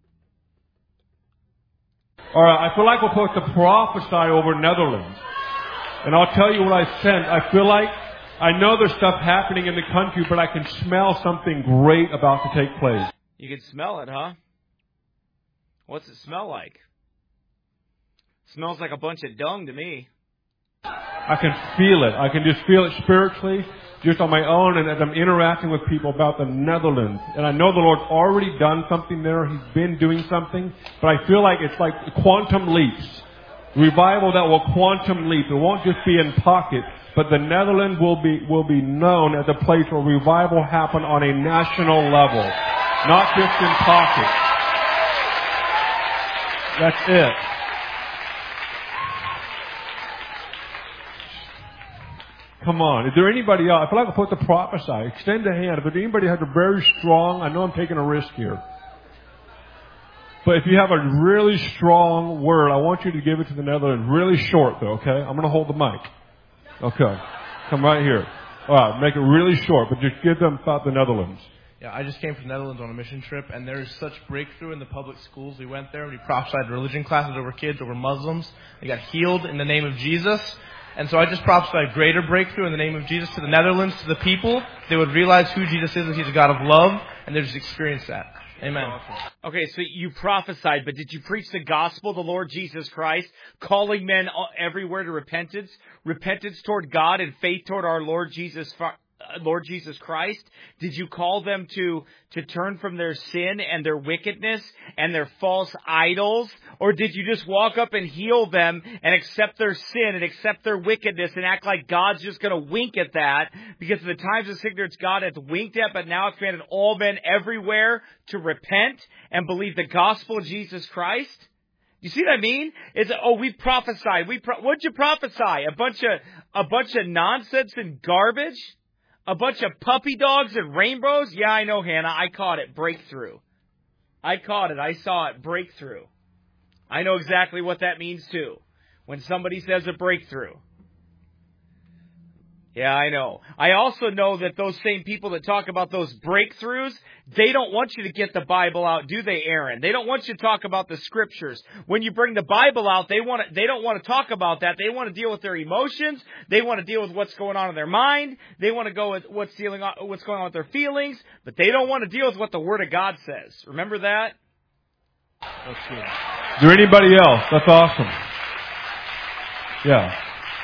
All right, I feel like we're supposed to prophesy over Netherlands. And I'll tell you what I sense. I feel like I know there's stuff happening in the country, but I can smell something great about to take place. You can smell it, huh? What's it smell like? Smells like a bunch of dung to me. I can feel it. I can just feel it spiritually, just on my own, and as I'm interacting with people about the Netherlands. And I know the Lord's already done something there. He's been doing something. But I feel like it's like quantum leaps. Revival that will quantum leap. It won't just be in pockets, but the Netherlands will be will be known as a place where revival happen on a national level, not just in pockets. That's it. Come on. Is there anybody else? I feel like I'm supposed to prophesy. Extend a hand. If there's anybody who has a very strong, I know I'm taking a risk here. But if you have a really strong word, I want you to give it to the Netherlands. Really short, though, okay? I'm going to hold the mic. Okay. Come right here. All right. Make it really short, but just give them about the Netherlands. Yeah, I just came from the Netherlands on a mission trip, and there's such breakthrough in the public schools. We went there and we prophesied religion classes over kids, over Muslims. They got healed in the name of Jesus. And so I just prophesied greater breakthrough in the name of Jesus to the Netherlands, to the people. They would realize who Jesus is, and He's a God of love, and they just experience that. Amen. Okay, so you prophesied, but did you preach the gospel of the Lord Jesus Christ, calling men everywhere to repentance, repentance toward God and faith toward our Lord Jesus Lord Jesus Christ? Did you call them to, to turn from their sin and their wickedness and their false idols? Or did you just walk up and heal them and accept their sin and accept their wickedness and act like God's just going to wink at that? Because of the times of ignorance God hath winked at, but now hath commanded all men everywhere to repent and believe the gospel of Jesus Christ? You see what I mean? It's, oh, we prophesied. We pro- what'd you prophesy? A bunch of, a bunch of nonsense and garbage? A bunch of puppy dogs and rainbows? Yeah, I know, Hannah. I caught it. Breakthrough. I caught it. I saw it. Breakthrough. I know exactly what that means, too. When somebody says a breakthrough. Yeah, I know. I also know that those same people that talk about those breakthroughs, they don't want you to get the Bible out, do they, Aaron? They don't want you to talk about the scriptures. When you bring the Bible out, they want to, they don't want to talk about that. They want to deal with their emotions. They want to deal with what's going on in their mind. They want to go with what's dealing on, what's going on with their feelings, but they don't want to deal with what the Word of God says. Remember that? That's good. Is there anybody else? That's awesome. Yeah.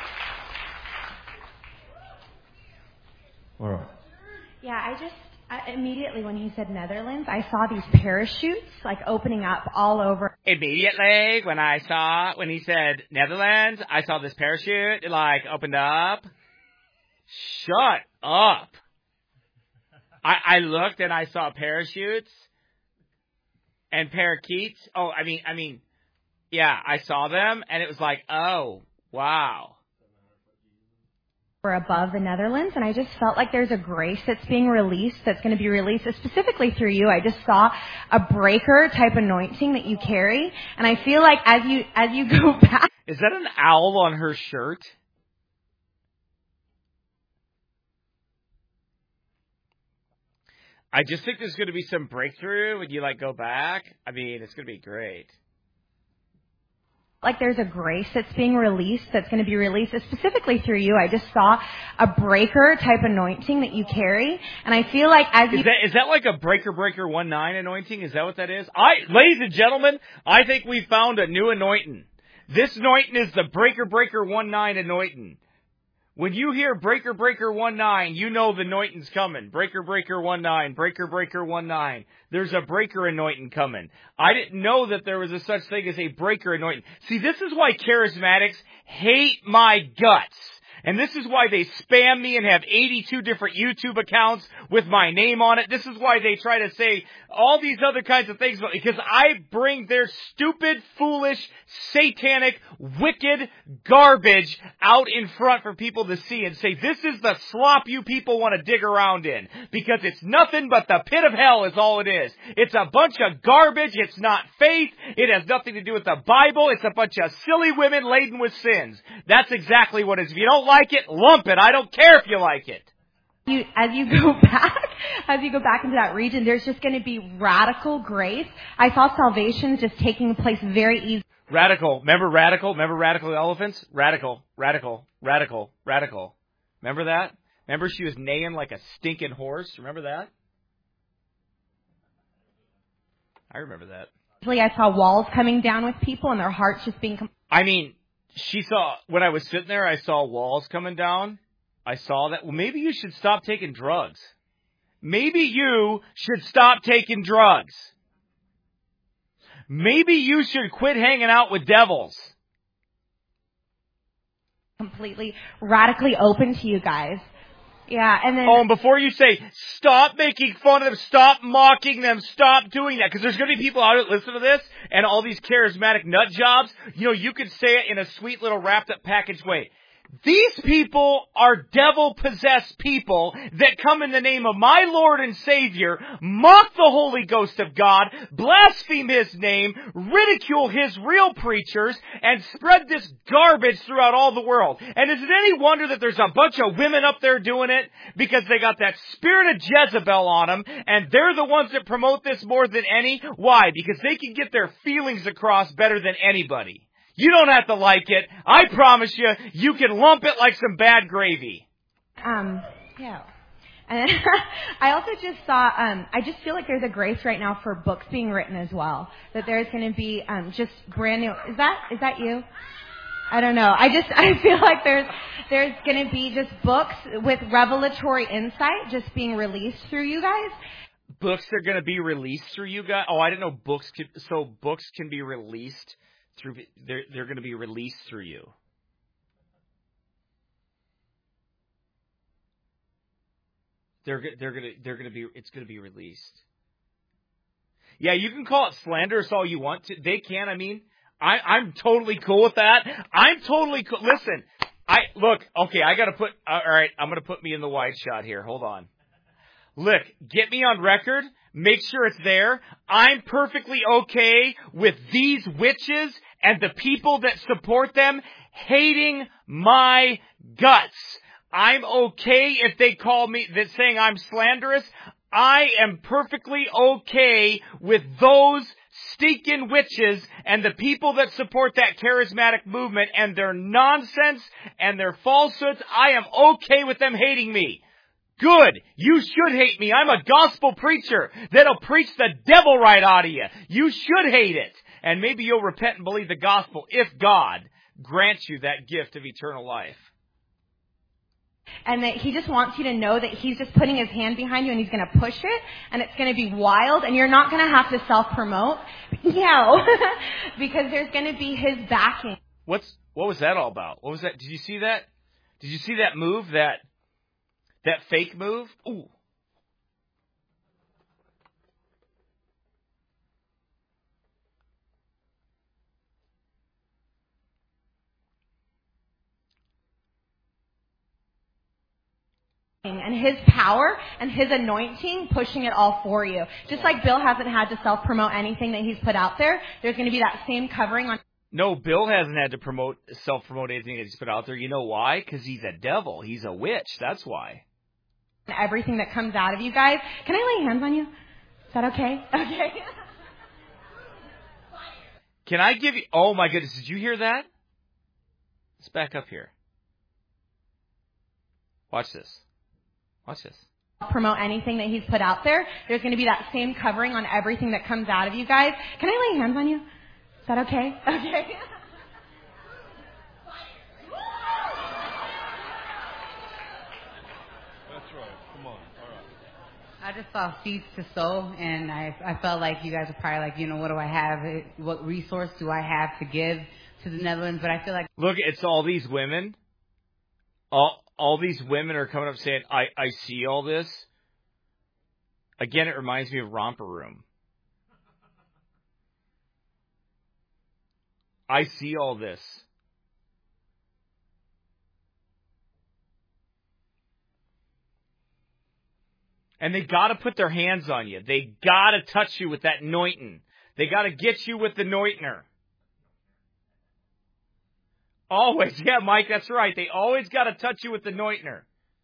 All right. Yeah, I just, I, immediately when he said Netherlands, I saw these parachutes, like, opening up all over. Immediately when I saw, when he said Netherlands, I saw this parachute, it, like, opened up. Shut up. I, I looked and I saw parachutes and parakeets. Oh, I mean, I mean, yeah, I saw them and it was like, oh, wow. Above the Netherlands, and I just felt like there's a grace that's being released, that's going to be released specifically through you. I just saw a breaker type anointing that you carry, and I feel like as you as you go back. Is that an owl on her shirt? I just think there's going to be some breakthrough when you like go back. I mean, it's going to be great. Like there's a grace that's being released, that's going to be released specifically through you. I just saw a breaker type anointing that you carry, and I feel like as you... Is that, is that like a breaker breaker one nine anointing? Is that what that is? I, ladies and gentlemen, I think we found a new anointing. This anointing is the breaker breaker one nine anointing. When you hear breaker breaker one nine, you know the anointing's coming. Breaker breaker one nine, breaker breaker one nine. There's a breaker anointing coming. I didn't know that there was a such thing as a breaker anointing. See, this is why charismatics hate my guts. And this is why they spam me and have eighty-two different YouTube accounts with my name on it. This is why they try to say all these other kinds of things, because I bring their stupid, foolish, satanic, wicked garbage out in front for people to see and say, this is the slop you people want to dig around in. Because it's nothing but the pit of hell is all it is. It's a bunch of garbage. It's not faith. It has nothing to do with the Bible. It's a bunch of silly women laden with sins. That's exactly what it is. If you don't like like it, lump it. I don't care if you like it. You, as you go back, as you go back into that region, there's just going to be radical grace. I saw salvation just taking place very easily. Radical. Remember radical? Remember radical elephants? Radical, radical, radical, radical. Remember that? Remember she was neighing like a stinking horse? Remember that? I remember that. I saw walls coming down with people and their hearts just being... Com- I mean... She saw, when I was sitting there, I saw walls coming down. I saw that. Well, maybe you should stop taking drugs. Maybe you should stop taking drugs. Maybe you should quit hanging out with devils. Completely, radically open to you guys. Yeah, and then... Oh, and before you say, stop making fun of them, stop mocking them, stop doing that, because there's going to be people out there that listen to this, and all these charismatic nut jobs, you know, you could say it in a sweet little wrapped-up packaged way. These people are devil-possessed people that come in the name of my Lord and Savior, mock the Holy Ghost of God, blaspheme His name, ridicule His real preachers, and spread this garbage throughout all the world. And is it any wonder that there's a bunch of women up there doing it? Because they got that spirit of Jezebel on them, and they're the ones that promote this more than any. Why? Because they can get their feelings across better than anybody. You don't have to like it. I promise you, you can lump it like some bad gravy. Um, yeah. And I also just saw, um, I just feel like there's a grace right now for books being written as well. That there's going to be um, just brand new. Is that is that you? I don't know. I just, I feel like there's, there's going to be just books with revelatory insight just being released through you guys. Books are going to be released through you guys? Oh, I didn't know books could, so books can be released through, they're, they're going to be released through you. They're, they're going to, they're going to be, it's going to be released. Yeah, you can call it slanderous all you want to. They can, I mean. I, I'm totally cool with that. I'm totally cool. Listen, I look, okay, I got to put, all right, I'm going to put me in the wide shot here. Hold on. Look, get me on record. Make sure it's there. I'm perfectly okay with these witches and the people that support them hating my guts. I'm okay if they call me, that saying I'm slanderous. I am perfectly okay with those stinking witches and the people that support that charismatic movement and their nonsense and their falsehoods. I am okay with them hating me. Good. You should hate me. I'm a gospel preacher that'll preach the devil right out of you. You should hate it. And maybe you'll repent and believe the gospel if God grants you that gift of eternal life. And that he just wants you to know that he's just putting his hand behind you and he's going to push it and it's going to be wild and you're not going to have to self-promote. Yeah. Because there's going to be his backing. What's, what was that all about? What was that? Did you see that? Did you see that move? That, that fake move? Ooh. And his power and his anointing pushing it all for you. Just like Bill hasn't had to self-promote anything that he's put out there, there's going to be that same covering on... No, Bill hasn't had to promote self-promote anything that he's put out there. You know why? Because he's a devil. He's a witch. That's why. Everything that comes out of you guys. Can I lay hands on you? Is that okay? Okay. Can I give you... Oh, my goodness. Did you hear that? Let's back up here. Watch this. Watch this. Promote anything that he's put out there. There's going to be that same covering on everything that comes out of you guys. Can I lay hands on you? Is that okay? Okay. That's right. Come on. All right. I just saw seeds to sow, and I I felt like you guys are probably like, you know, what do I have? What resource do I have to give to the Netherlands? But I feel like... Look, it's all these women. All... All these women are coming up saying, I, I see all this. Again, it reminds me of Romper Room. I see all this. And they got to put their hands on you. They got to touch you with that anointing. They got to get you with the anointer. Always. Yeah, Mike, that's right. They always got to touch you with the anointer.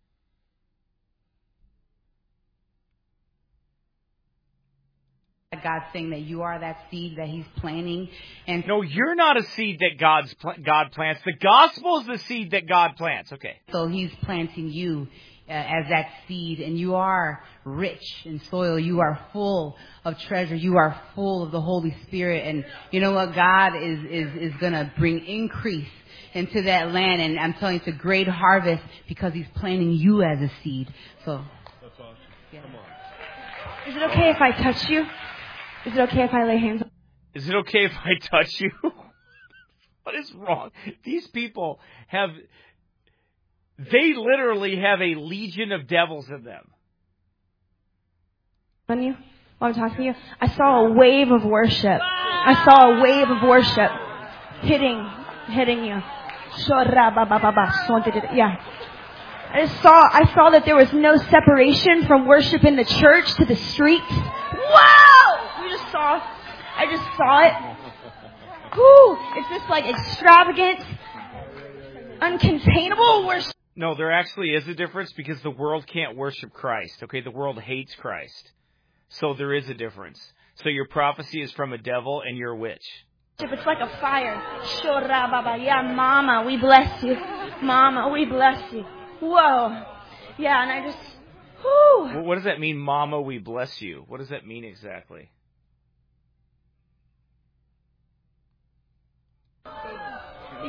God's saying that you are that seed that he's planting. And no, you're not a seed that God's God plants. The gospel is the seed that God plants. Okay. So he's planting you uh, as that seed, and you are rich in soil. You are full of treasure. You are full of the Holy Spirit. And you know what? God is, is, is going to bring increase into that land, and I'm telling you, it's a great harvest because he's planting you as a seed. So that's awesome. Yeah. Come on. Is it okay if I touch you? Is it okay if I lay hands on you? Is it okay if I touch you? What is wrong? These people have, they literally have a legion of devils in them. On you? While I'm talking to you? I saw a wave of worship. I saw a wave of worship hitting, hitting you. Yeah. I just saw, I saw that there was no separation from worship in the church to the streets. Wow! We just saw, I just saw it. Whew! It's just like extravagant, uncontainable worship. No, there actually is a difference because the world can't worship Christ. Okay, the world hates Christ. So there is a difference. So your prophecy is from a devil and you're a witch. It's like a fire. Yeah, Mama, we bless you. Mama, we bless you. Whoa. Yeah, and I just... Whew. What does that mean, Mama, we bless you? What does that mean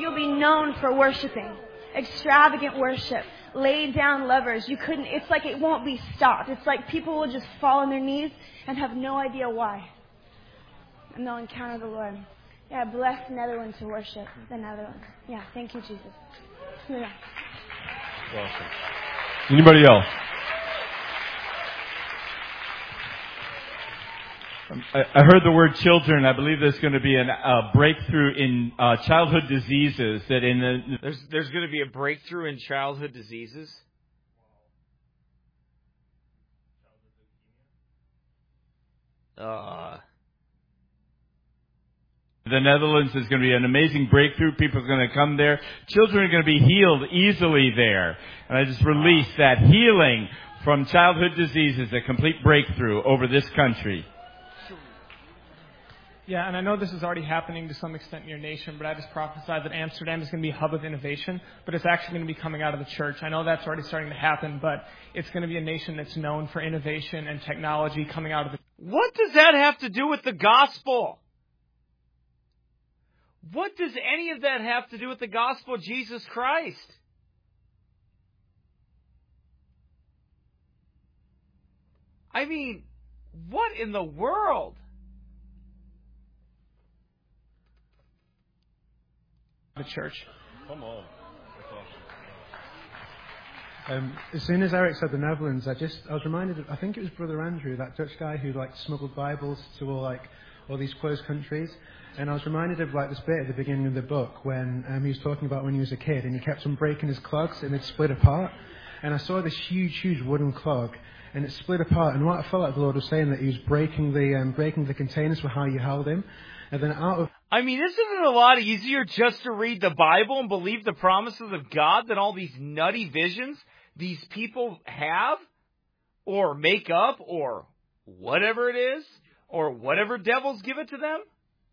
you'll be known for worshiping. Extravagant worship. Laid down lovers. You couldn't, it's like it won't be stopped. It's like people will just fall on their knees and have no idea why. And they'll encounter the Lord. Yeah, bless Netherlands to worship the Netherlands. Yeah, thank you, Jesus. Yeah. Awesome. Anybody else? I I heard the word children. I believe there's going to be a uh, breakthrough in uh, childhood diseases. That in the There's there's going to be a breakthrough in childhood diseases. Uh, the Netherlands is going to be an amazing breakthrough. People are going to come there. Children are going to be healed easily there. And I just released that healing from childhood diseases, a complete breakthrough over this country. Yeah, and I know this is already happening to some extent in your nation, but I just prophesied that Amsterdam is going to be a hub of innovation, but it's actually going to be coming out of the church. I know that's already starting to happen, but it's going to be a nation that's known for innovation and technology coming out of the... What does that have to do with the gospel? What does any of that have to do with the gospel of Jesus Christ? I mean, what in the world? The church. Come on. That's awesome. Um, as soon as Eric said the Netherlands, I just I was reminded of, I think it was Brother Andrew, that Dutch guy who like smuggled Bibles to all like all these closed countries, and I was reminded of like this bit at the beginning of the book when um, he was talking about when he was a kid and he kept on breaking his clogs and they'd split apart, and I saw this huge huge wooden clog and it split apart, and what I felt like the Lord was saying that he was breaking the um, breaking the containers for how you held him, and then out of I mean, isn't it a lot easier just to read the Bible and believe the promises of God than all these nutty visions these people have or make up or whatever it is or whatever devils give it to them?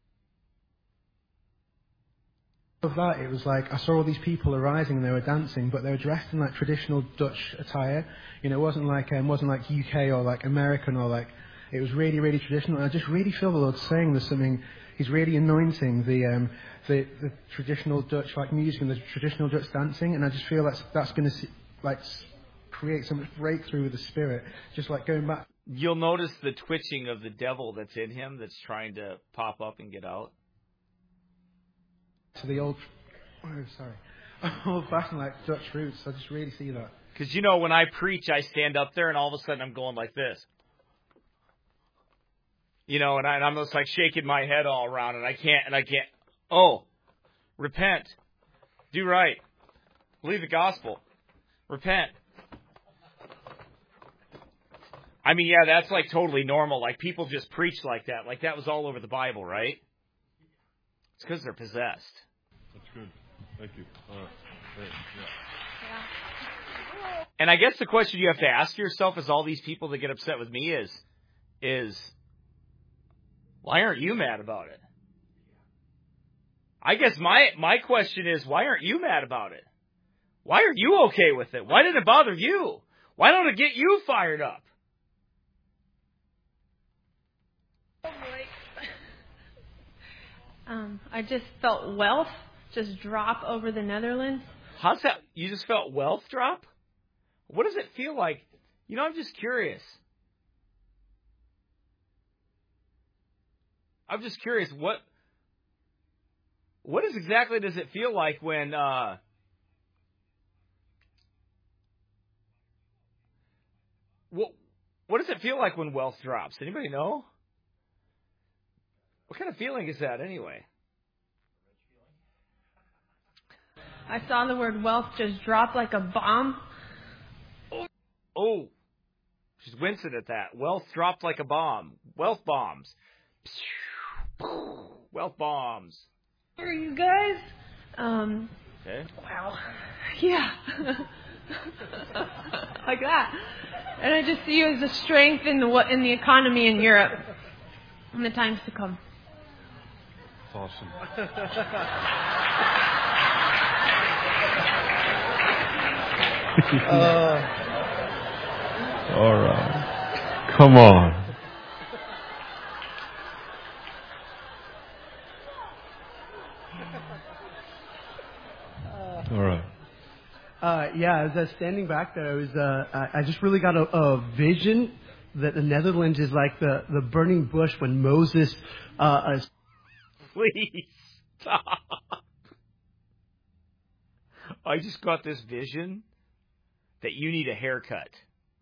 Of that, it was like I saw all these people arising and they were dancing, but they were dressed in like traditional Dutch attire. You know, it wasn't like um, wasn't like U K or like American or like it was really really traditional. And I just really feel the Lord saying there's something. He's really anointing the, um, the the traditional Dutch like music and the traditional Dutch dancing, and I just feel that's that's going to like create some breakthrough with the Spirit. Just like going back. You'll notice the twitching of the devil that's in him, that's trying to pop up and get out. To the old, oh sorry, old-fashioned like Dutch roots. I just really see that. Because you know, when I preach, I stand up there, and all of a sudden I'm going like this. You know, and, I, and I'm just like shaking my head all around, and I can't, and I can't. Oh, repent, do right, believe the gospel, repent. I mean, yeah, that's like totally normal. Like people just preach like that, like that was all over the Bible, right? It's because they're possessed. That's good. Thank you. All right. Great. Yeah. And I guess the question you have to ask yourself, is all these people that get upset with me, is, is. Why aren't you mad about it? I guess my my question is, why aren't you mad about it? Why are you okay with it? Why did it bother you? Why don't it get you fired up? Um, I just felt wealth just drop over the Netherlands. How's that? You just felt wealth drop? What does it feel like? You know, I'm just curious. I'm just curious, what what is exactly does it feel like when uh, what what does it feel like when wealth drops? Anybody know? What kind of feeling is that anyway? I saw the word wealth just drop like a bomb. Oh, she's wincing at that. Wealth dropped like a bomb. Wealth bombs. Wealth bombs. Are you guys? Um. Okay. Wow. Yeah. Like that. And I just see you as a strength in the in the economy in Europe in the times to come. Awesome. uh. All right. Come on. yeah, as I was standing back there, I was, uh, I, I just really got a, a vision that the Netherlands is like the, the burning bush when Moses, uh, is Please stop. I just got this vision that you need a haircut.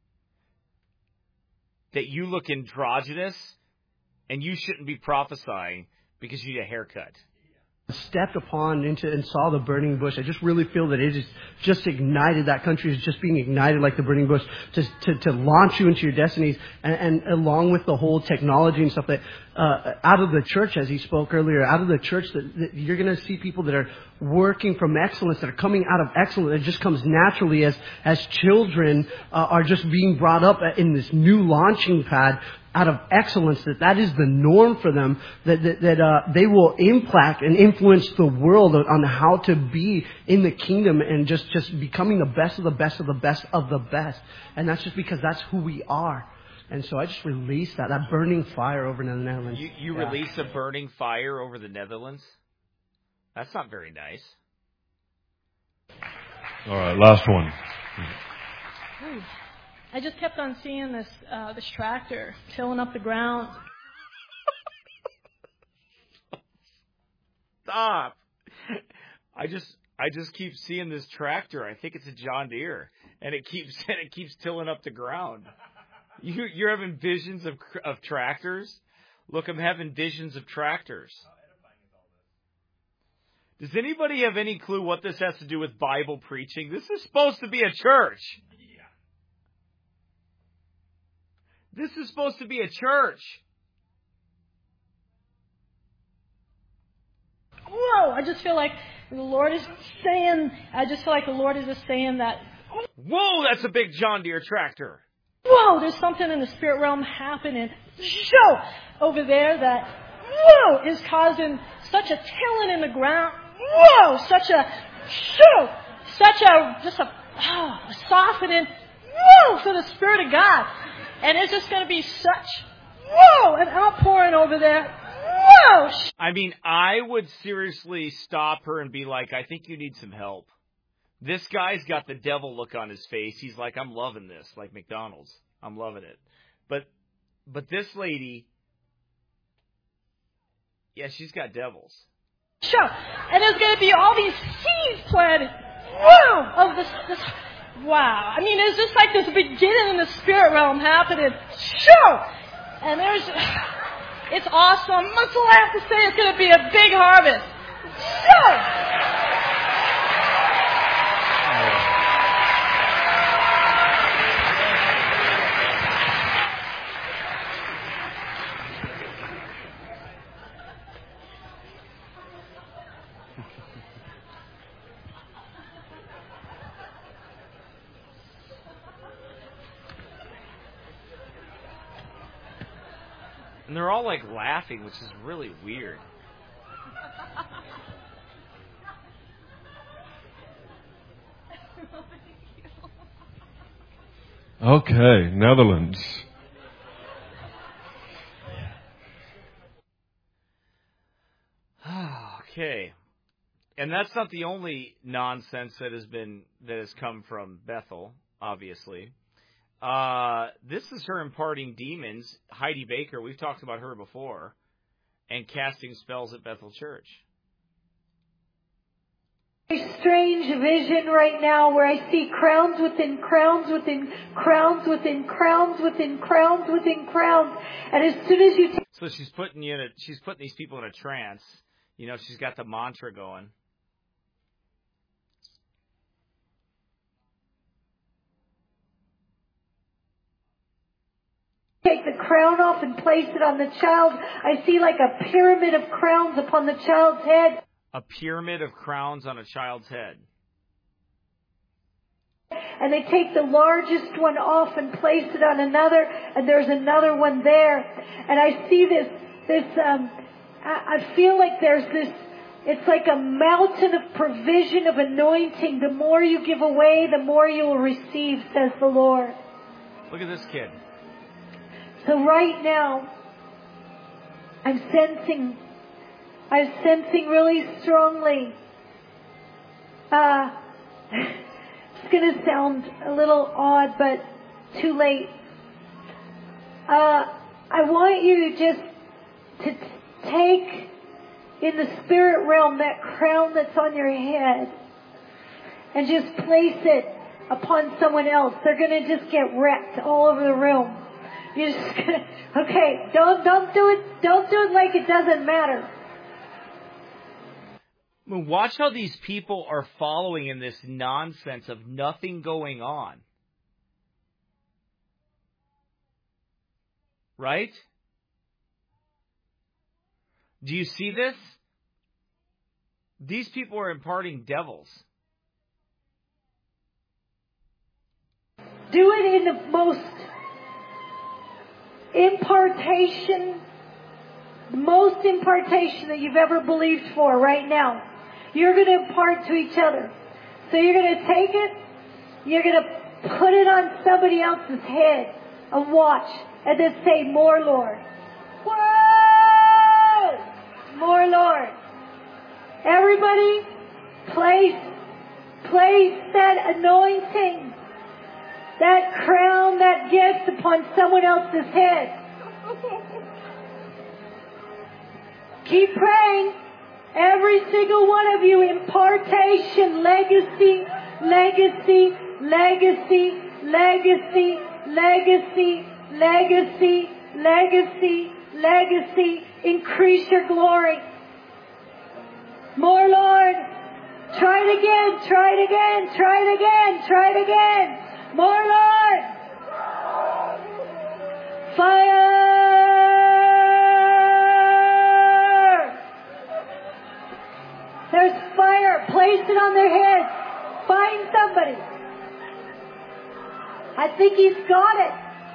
That you look androgynous and you shouldn't be prophesying because you need a haircut. stepped upon into and saw the burning bush. I just really feel that it is just ignited. That country is just being ignited like the burning bush to to, to launch you into your destinies, and, and along with the whole technology and stuff that uh, out of the church, as he spoke earlier, out of the church, that, that you're going to see people that are working from excellence, that are coming out of excellence. It just comes naturally as as children uh, are just being brought up in this new launching pad out of excellence, that that is the norm for them, that that, that uh, they will impact and influence the world on how to be in the kingdom and just, just becoming the best of the best of the best of the best. And that's just because that's who we are. And so I just released that, that burning fire over the Netherlands. You, you yeah. release a burning fire over the Netherlands? That's not very nice. All right, last one. Ooh. I just kept on seeing this uh, this tractor tilling up the ground. Stop! I just I just keep seeing this tractor. I think it's a John Deere, and it keeps and it keeps tilling up the ground. You you're having visions of of tractors. Look, I'm having visions of tractors. Does anybody have any clue what this has to do with Bible preaching? This is supposed to be a church. This is supposed to be a church. Whoa! I just feel like the Lord is saying, I just feel like the Lord is just saying that. Whoa, that's a big John Deere tractor. Whoa, there's something in the spirit realm happening. Show over there that, whoa, is causing such a tilling in the ground. Whoa, such a, show, such a, just a, oh, a softening. Whoa, for the Spirit of God. And it's just going to be such, whoa, an outpouring over there. Whoa! I mean, I would seriously stop her and be like, I think you need some help. This guy's got the devil look on his face. He's like, I'm loving this, like McDonald's. I'm loving it. But, but this lady, yeah, she's got devils. Sure. And there's going to be all these seeds planted. Whoa! Of this, this. Wow. I mean, it's just like this beginning in the spirit realm happening. Sure. And there's, it's awesome. That's all I have to say. It's going to be a big harvest. Sure. And they're all like laughing, which is really weird. Okay, Netherlands. Okay. And that's not the only nonsense that has been that has come from Bethel, obviously. Uh, this is her imparting demons, Heidi Baker. We've talked about her before, and casting spells at Bethel Church. A strange vision right now where I see crowns within crowns within crowns within crowns within crowns within crowns, and as soon as you take So she's putting you in a, she's putting these people in a trance. You know, she's got the mantra going. take the crown off and place it on the child, I see like a pyramid of crowns upon the child's head. A pyramid of crowns on a child's head. And they take the largest one off and place it on another, and there's another one there. And I see this, this, um, I, I feel like there's this, it's like a mountain of provision, of anointing. The more you give away, the more you will receive, says the Lord. Look at this kid. So right now, I'm sensing, I'm sensing really strongly, uh, it's going to sound a little odd, but too late. Uh, I want you just to t- take in the spirit realm that crown that's on your head and just place it upon someone else. They're going to just get wrecked all over the room. You're just gonna, okay, don't don't do it. Don't do it like it doesn't matter. Watch how these people are following in this nonsense of nothing going on. Right? Do you see this? These people are imparting devils. Do it in the most impartation, most impartation that you've ever believed for right now. You're going to impart to each other. So you're going to take it, you're going to put it on somebody else's head and watch, and then say, more Lord. Whoa! More Lord. Everybody, place, place that anointing, that crown, that gift upon someone else's head. Keep praying. Every single one of you, impartation, legacy, legacy, legacy, legacy, legacy, legacy, legacy, legacy. Increase your glory. More, Lord. Try it again, try it again, try it again, try it again. More, Lord. Fire. There's fire. Place it on their heads. Find somebody. I think he's got it.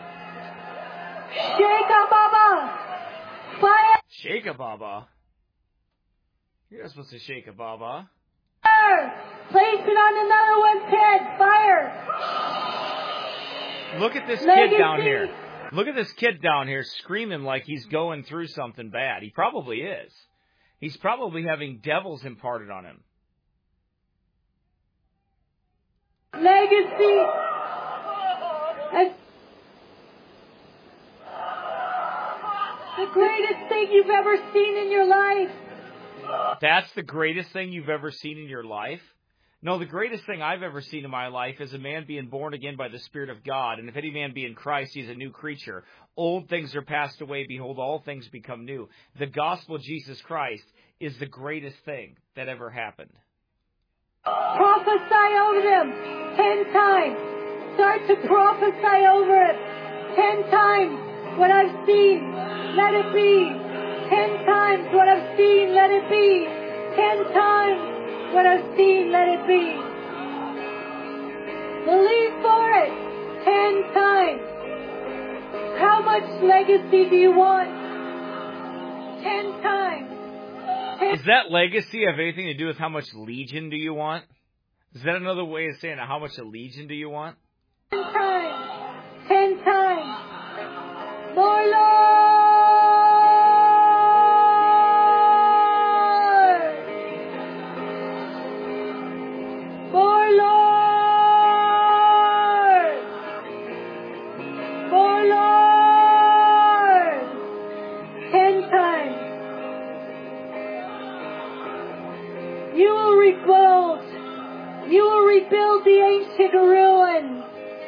Shake a baba. Fire. Shake a baba. You're not supposed to shake a baba. Place it on another one's head. Fire. Look at this Legacy. kid down here. Look at this kid down here screaming like he's going through something bad. He probably is. He's probably having devils imparted on him. Legacy. And the greatest thing you've ever seen in your life. That's the greatest thing you've ever seen in your life? No, the greatest thing I've ever seen in my life is a man being born again by the Spirit of God. And if any man be in Christ, he is a new creature. Old things are passed away. Behold, all things become new. The gospel of Jesus Christ is the greatest thing that ever happened. Prophesy over them ten times. Start to prophesy over it ten times. What I've seen, let it be. Ten times what I've seen, let it be. Ten times what I've seen, let it be. Believe for it. Ten times. How much legacy do you want? Ten times. Ten Does that legacy have anything to do with how much legion do you want? Is that another way of saying it? How much a legion do you want? Ten times. Ten times. More Lord. More Lord. More Lord. Ten times. You will rebuild. You will rebuild the ancient ruins.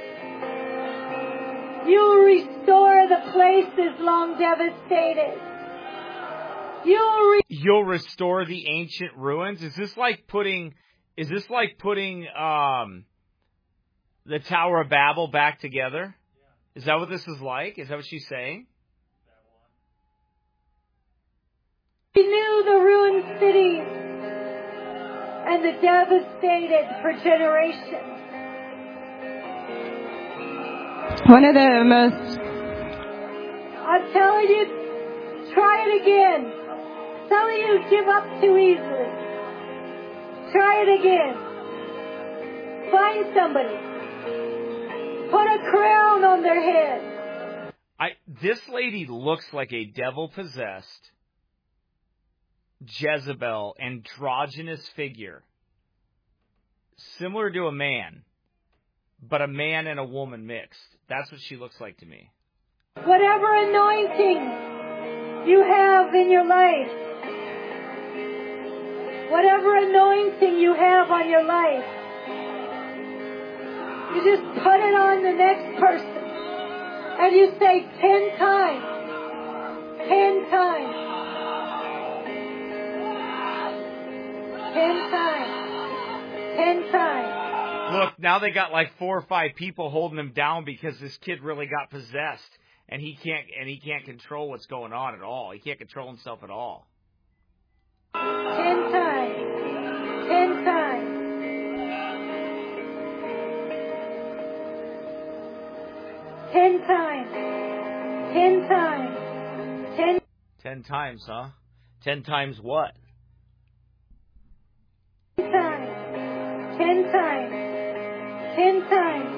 You will restore the places long devastated. You will re- You'll restore the ancient ruins? Is this like putting is this like putting um the Tower of Babel back together? Is that what this is like? Is that what she's saying? renew the ruined cities and the devastated for generations. One of the most... I'm telling you, try it again. Some of you give up too easily. Try it again. Find somebody. Put a crown on their head. I this lady looks like a devil-possessed Jezebel androgynous figure, similar to a man. but a man and a woman mixed. That's what she looks like to me. Whatever anointing you have in your life, whatever anointing you have on your life, you just put it on the next person. And you say ten times. Ten times. Ten times. Ten times. Look, now they got like four or five people holding him down because this kid really got possessed, and he can't and he can't control what's going on at all. He can't control himself at all. Ten times. Ten times. Ten times. Ten times. Ten. Ten times, huh? Ten times what? Ten times. Ten times. Ten times.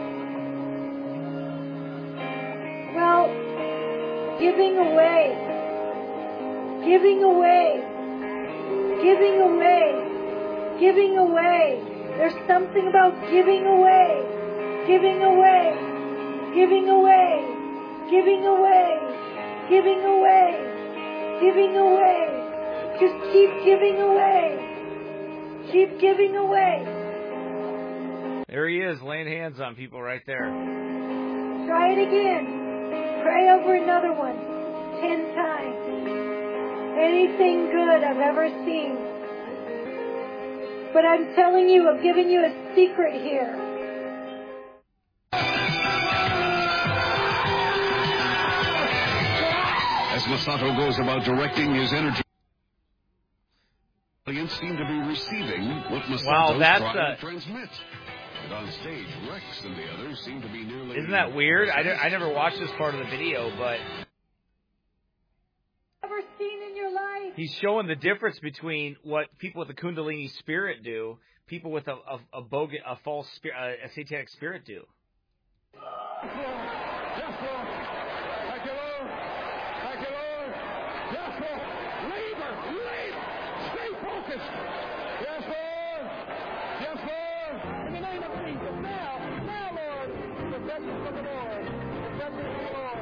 Well, giving away. Giving away. Giving away. Giving away. There's something about giving away. Giving away. Giving away, giving away, giving away, giving away. Just keep giving away. Keep giving away. There he is, laying hands on people right there. Try it again. Pray over another one. Ten times. Anything good I've ever seen. But I'm telling you, I'm giving you a secret here. As Masato goes about directing his energy, the audience seem to be receiving what Masato's wow, that's trying a... to transmit. And on stage, Rex and the others seem to be nearly... Isn't that weird? I, I never watched this part of the video, but... Ever seen in your life? He's showing the difference between what people with a Kundalini spirit do, people with a a, a, bogus, a false spirit, a satanic spirit do. Yes, Lord. Yes, Lord. In the name of Jesus. Now, now, Lord. The blessings of the Lord. The blessings of the Lord.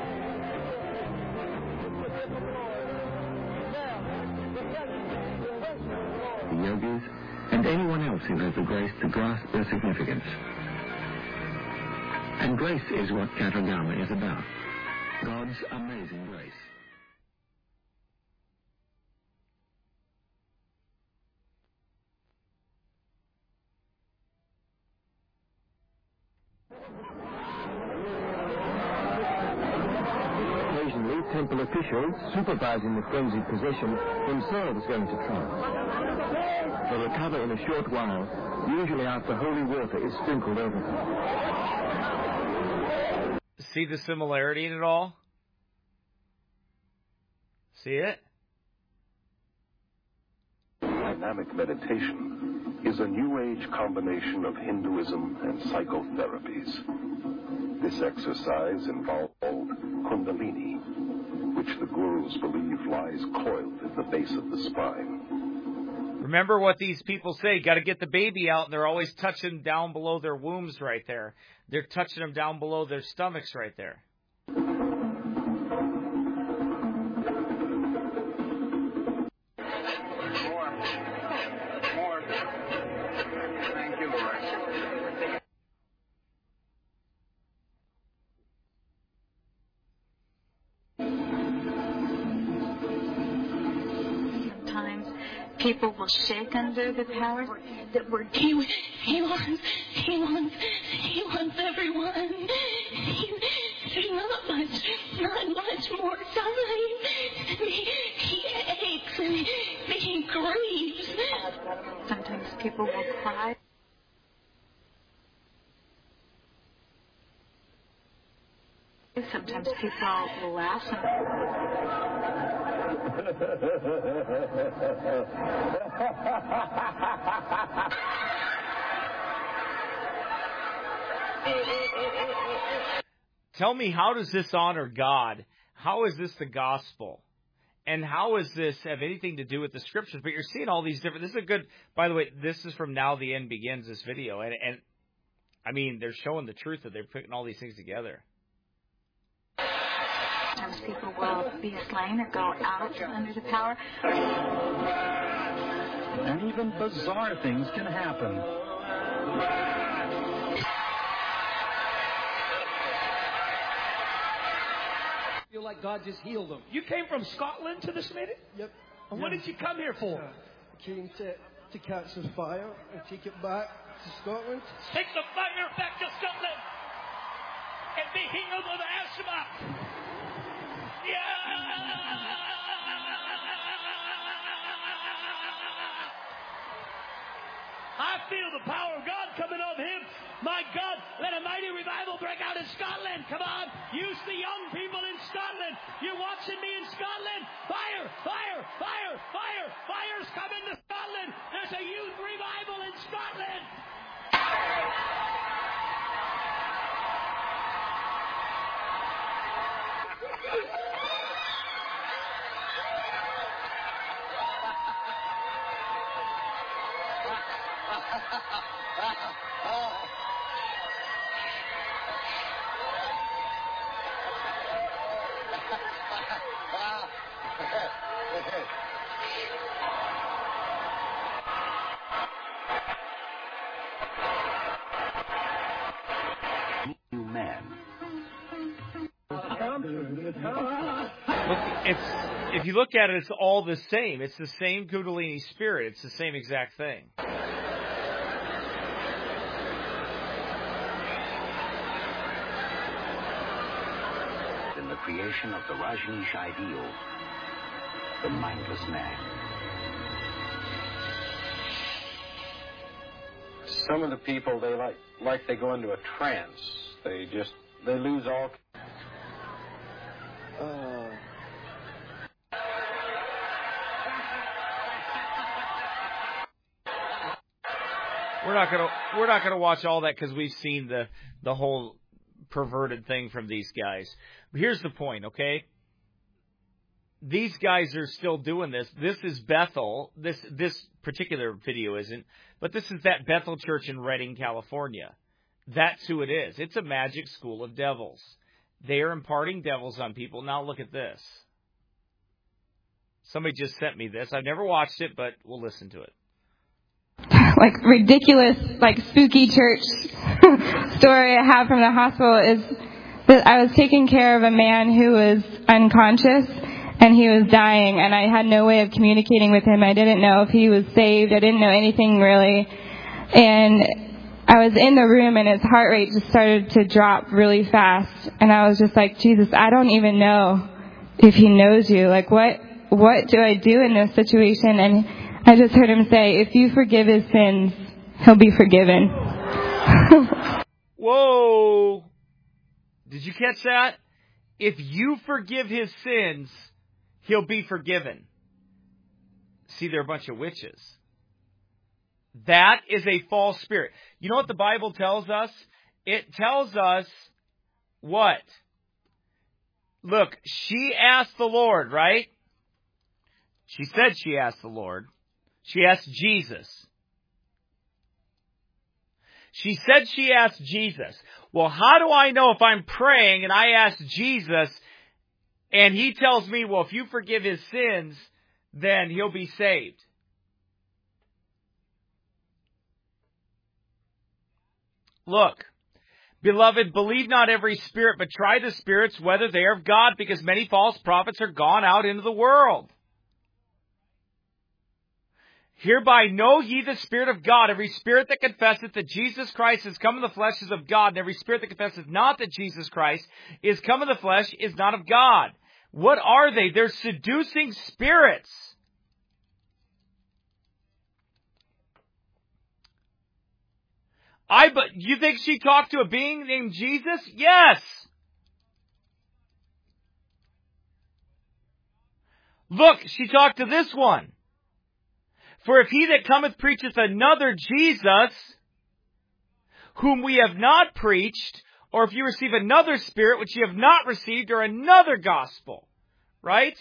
The blessings of the Lord. Now, the blessings, the blessings of the Lord. The yogis and anyone else who has the grace to grasp their significance. And grace is what Katargama is about. God's amazing grace. Occasionally, temple officials supervising the frenzied possession themselves go into trance. They recover in a short while, usually after holy water is sprinkled over them. See the similarity in it all? See it? Dynamic meditation is a new age combination of Hinduism and psychotherapies. This exercise involved Kundalini, which the gurus believe lies coiled at the base of the spine. Remember what these people say, got to get the baby out, and they're always touching down below their wombs right there. They're touching them down below their stomachs right there. People will shake under the power that we're he, he wants he wants he wants everyone. He, there's not much not much more time. He, he aches and he grieves. Sometimes people will cry. Sometimes people will laugh. Tell me, how does this honor God? How is this the gospel? And how is this have anything to do with the scriptures? But you're seeing all these different... This is a good... By the way, this is from Now the End Begins, this video. And, and I mean, they're showing the truth that they're putting all these things together. Sometimes people will be slain or go out under the power. And even bizarre things can happen. I feel like God just healed them. You came from Scotland to this meeting? Yep. And what did you come here for? I came to, to catch some fire and take it back to Scotland. Take the fire back to Scotland and be healed with asthma. Yeah! I feel the power of God coming on him. My God, let a mighty revival break out in Scotland. Come on. Use the young people in Scotland. You're watching me in Scotland. Fire, fire, fire, fire. Fire's coming to Scotland. There's a youth revival in Scotland. New man. Look, it's if you look at it, it's all the same. It's the same Kundalini spirit. It's the same exact thing. In the creation of the Rajneesh ideal, the mindless man. Some of the people, they like like they go into a trance. They just they lose all. Uh, We're not gonna we're not gonna watch all that because we've seen the the whole perverted thing from these guys. But here's the point, okay? These guys are still doing this. This is Bethel. This this particular video isn't, but this is that Bethel Church in Redding, California. That's who it is. It's a magic school of devils. They are imparting devils on people. Now look at this. Somebody just sent me this. I've never watched it, but we'll listen to it. Like ridiculous, like spooky church story I have from the hospital is that I was taking care of a man who was unconscious and he was dying, and I had no way of communicating with him. I didn't know if he was saved. I didn't know anything really. And I was in the room and his heart rate just started to drop really fast. And I was just like, Jesus, I don't even know if he knows you. Like, what, what do I do in this situation? And I just heard him say, if you forgive his sins, he'll be forgiven. Whoa! Did you catch that? If you forgive his sins, he'll be forgiven. See, they're a bunch of witches. That is a false spirit. You know what the Bible tells us? It tells us what? Look, she asked the Lord, right? She said she asked the Lord. She asked Jesus. She said she asked Jesus. Well, how do I know if I'm praying and I ask Jesus and he tells me, well, if you forgive his sins, then he'll be saved? Look, beloved, believe not every spirit, but try the spirits whether they are of God, because many false prophets are gone out into the world. Hereby know ye the Spirit of God. Every spirit that confesseth that Jesus Christ is come in the flesh is of God, and every spirit that confesseth not that Jesus Christ is come in the flesh is not of God. What are they? They're seducing spirits. I but you think she talked to a being named Jesus? Yes. Look, she talked to this one. For if he that cometh preacheth another Jesus, whom we have not preached, or if you receive another spirit which ye have not received, or another gospel, right?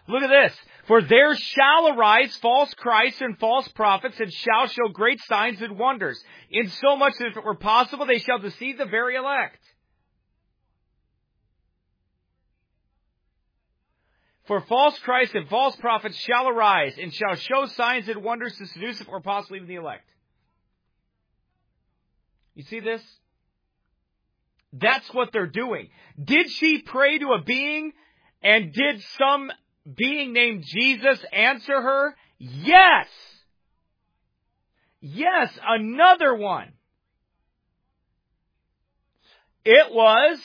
Look at this. For there shall arise false Christs and false prophets, and shall show great signs and wonders, insomuch that if it were possible, they shall deceive the very elect. For false Christs and false prophets shall arise, and shall show signs and wonders to seduce, if it were possible, even the elect. You see this? That's what they're doing. Did she pray to a being, and did some being named Jesus answer her? Yes. Yes, another one. It was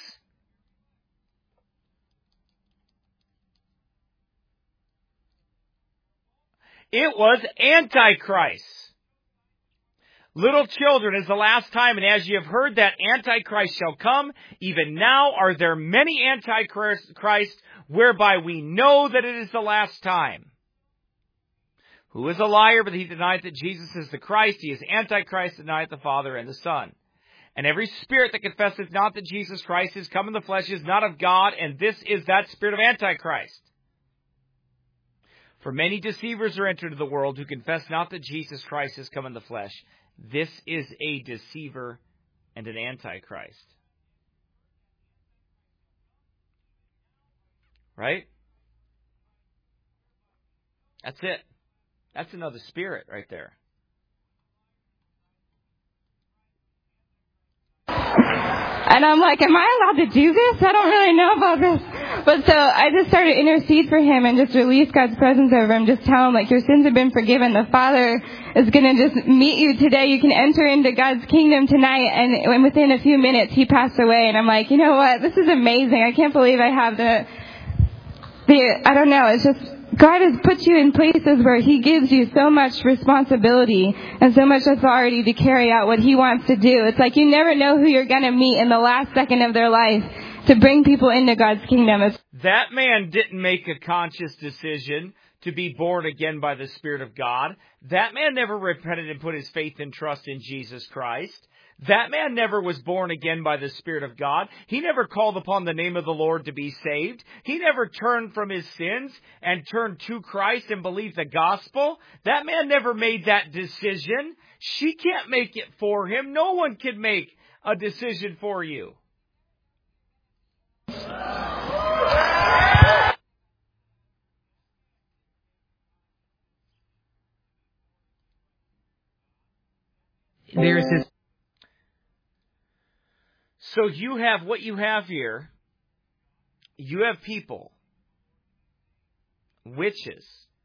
It was Antichrist. Little children is the last time, and as you have heard that Antichrist shall come, even now are there many Antichrists, whereby we know that it is the last time. Who is a liar, but he denieth that Jesus is the Christ? He is Antichrist, denieth the Father and the Son. And every spirit that confesseth not that Jesus Christ is come in the flesh is not of God, and this is that spirit of Antichrist. For many deceivers are entered into the world, who confess not that Jesus Christ is come in the flesh. This is a deceiver and an Antichrist. Right? That's it. That's another spirit right there. And I'm like, am I allowed to do this? I don't really know about this. But so I just started to intercede for him and just release God's presence over him. Just tell him, like, your sins have been forgiven. The Father is going to just meet you today. You can enter into God's kingdom tonight. And within a few minutes, he passed away. And I'm like, you know what? This is amazing. I can't believe I have the, the, I don't know. It's just, God has put you in places where he gives you so much responsibility and so much authority to carry out what he wants to do. It's like you never know who you're going to meet in the last second of their life to bring people into God's kingdom. It's that man didn't make a conscious decision to be born again by the Spirit of God. That man never repented and put his faith and trust in Jesus Christ. That man never was born again by the Spirit of God. He never called upon the name of the Lord to be saved. He never turned from his sins and turned to Christ and believed the gospel. That man never made that decision. She can't make it for him. No one can make a decision for you. There's this. So you have what you have here. You have people, witches.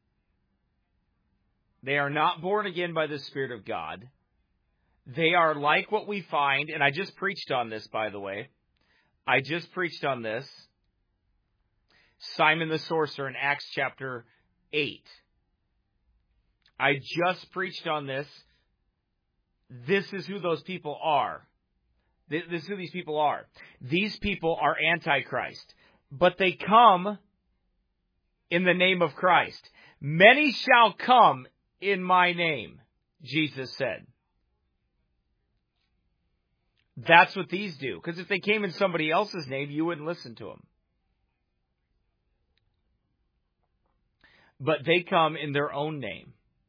They are not born again by the Spirit of God. They are like what we find, and I just preached on this, by the way. I just preached on this. Simon the sorcerer in Acts chapter eight. I just preached on this. This is who those people are. This is who these people are. These people are Antichrist. But they come in the name of Christ. Many shall come in my name, Jesus said. That's what these do. Because if they came in somebody else's name, you wouldn't listen to them. But they come in their own name.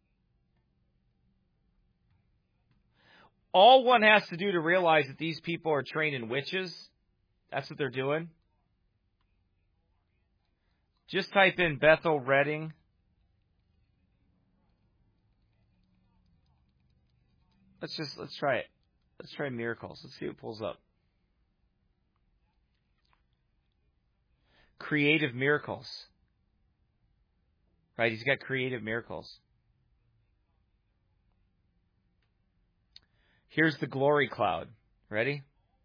All one has to do to realize that these people are trained in witches, that's what they're doing. Just type in Bethel Redding. Let's just, let's try it. Let's try miracles. Let's see what pulls up. Creative miracles. Right, he's got creative miracles. Here's the glory cloud. Ready?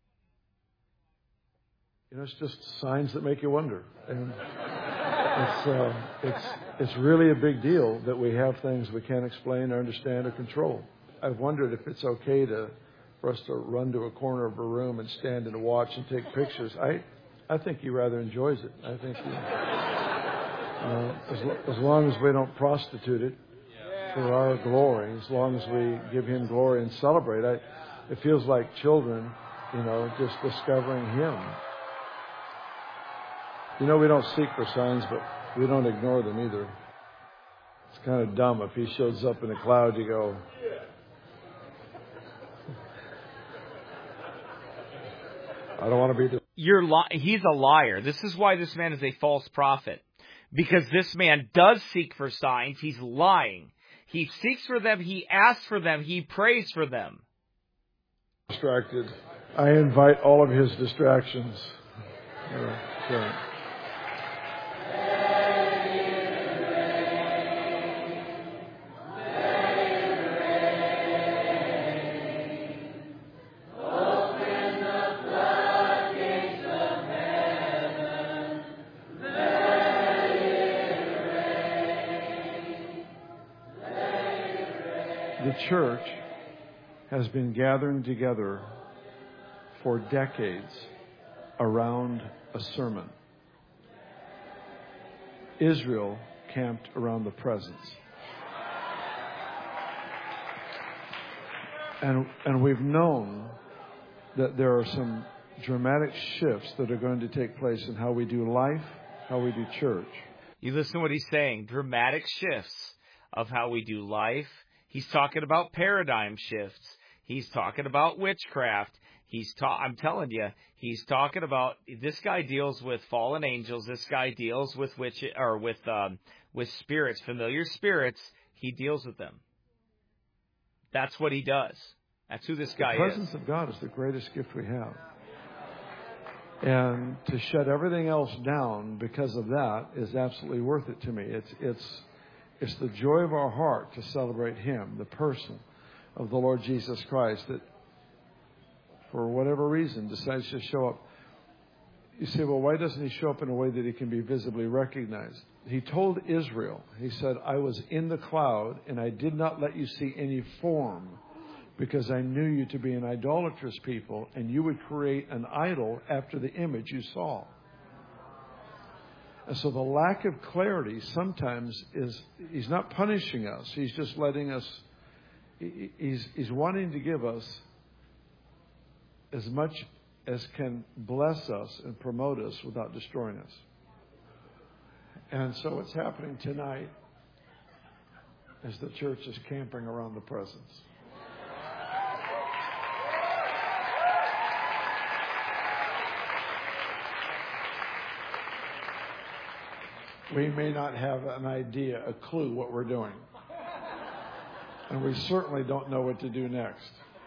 You know, it's just signs that make you wonder. And it's, uh, it's, it's really a big deal that we have things we can't explain or understand or control. I've wondered if it's okay to for us to run to a corner of a room and stand and watch and take pictures. I I think he rather enjoys it. I think he, uh, as, as long as we don't prostitute it for our glory, as long as we give him glory and celebrate. I, it feels like children, you know, just discovering him. You know, we don't seek for signs, but We don't ignore them either. It's kind of dumb. If he shows up in a cloud, you go, I don't want to be the... You're li- he's a liar. This is why this man is a false prophet. Because this man does seek for signs. He's lying. He seeks for them. He asks for them. He prays for them. Distracted. I invite all of his distractions. Yeah, okay. The church has been gathering together for decades around a sermon. Israel camped around the presence. And, and we've known that there are some dramatic shifts that are going to take place in how we do life, how we do church. You listen to what he's saying. Dramatic shifts of how we do life. He's talking about paradigm shifts. He's talking about witchcraft. He's ta- I'm telling you, he's talking about, this guy deals with fallen angels. This guy deals with witch or with um, with spirits, familiar spirits. He deals with them. That's what he does. That's who this guy is. The presence of God is the greatest gift we have. And to shut everything else down because of that is absolutely worth it to me. It's it's it's the joy of our heart to celebrate Him, the person of the Lord Jesus Christ, that for whatever reason decides to show up. You say, well, why doesn't He show up in a way that He can be visibly recognized? He told Israel, He said, I was in the cloud and I did not let you see any form because I knew you to be an idolatrous people and you would create an idol after the image you saw. And so the lack of clarity sometimes is, He's not punishing us. He's just letting us, He's, he's wanting to give us as much as can bless us and promote us without destroying us. And so what's happening tonight is the church is camping around the presence. We may not have an idea, a clue what we're doing. And we certainly don't know what to do next.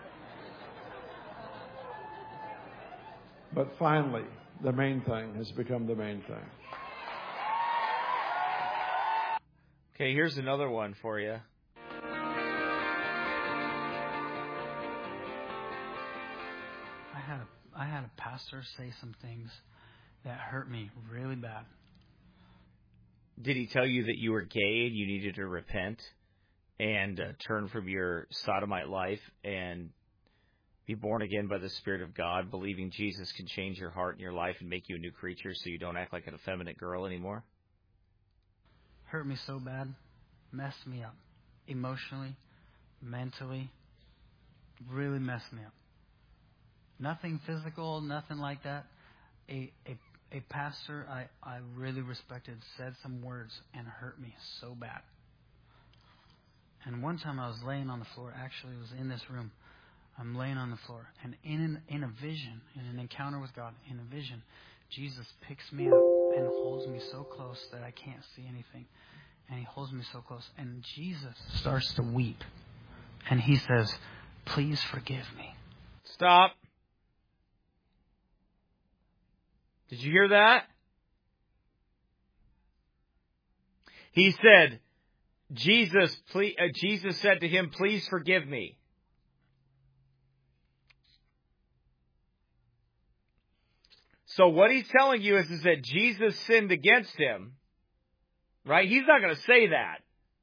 But finally, the main thing has become the main thing. Okay, here's another one for you. I had a I had a pastor say some things that hurt me really bad. Did he tell you that you were gay and you needed to repent and uh, turn from your sodomite life and be born again by the Spirit of God, believing Jesus can change your heart and your life and make you a new creature so you don't act like an effeminate girl anymore? Hurt me so bad, messed me up. Emotionally, mentally, really messed me up. Nothing physical, nothing like that. A a, a pastor I, I really respected said some words and hurt me so bad. And one time I was laying on the floor, actually it was in this room. I'm laying on the floor, and in an, in a vision, in an encounter with God, in a vision, Jesus picks me up and holds me so close that I can't see anything. And He holds me so close. And Jesus starts to weep. And He says, please forgive me. Stop. Did you hear that? He said, Jesus, please, uh, Jesus said to him, please forgive me. So what he's telling you is, is that Jesus sinned against him, right? He's not going to say that.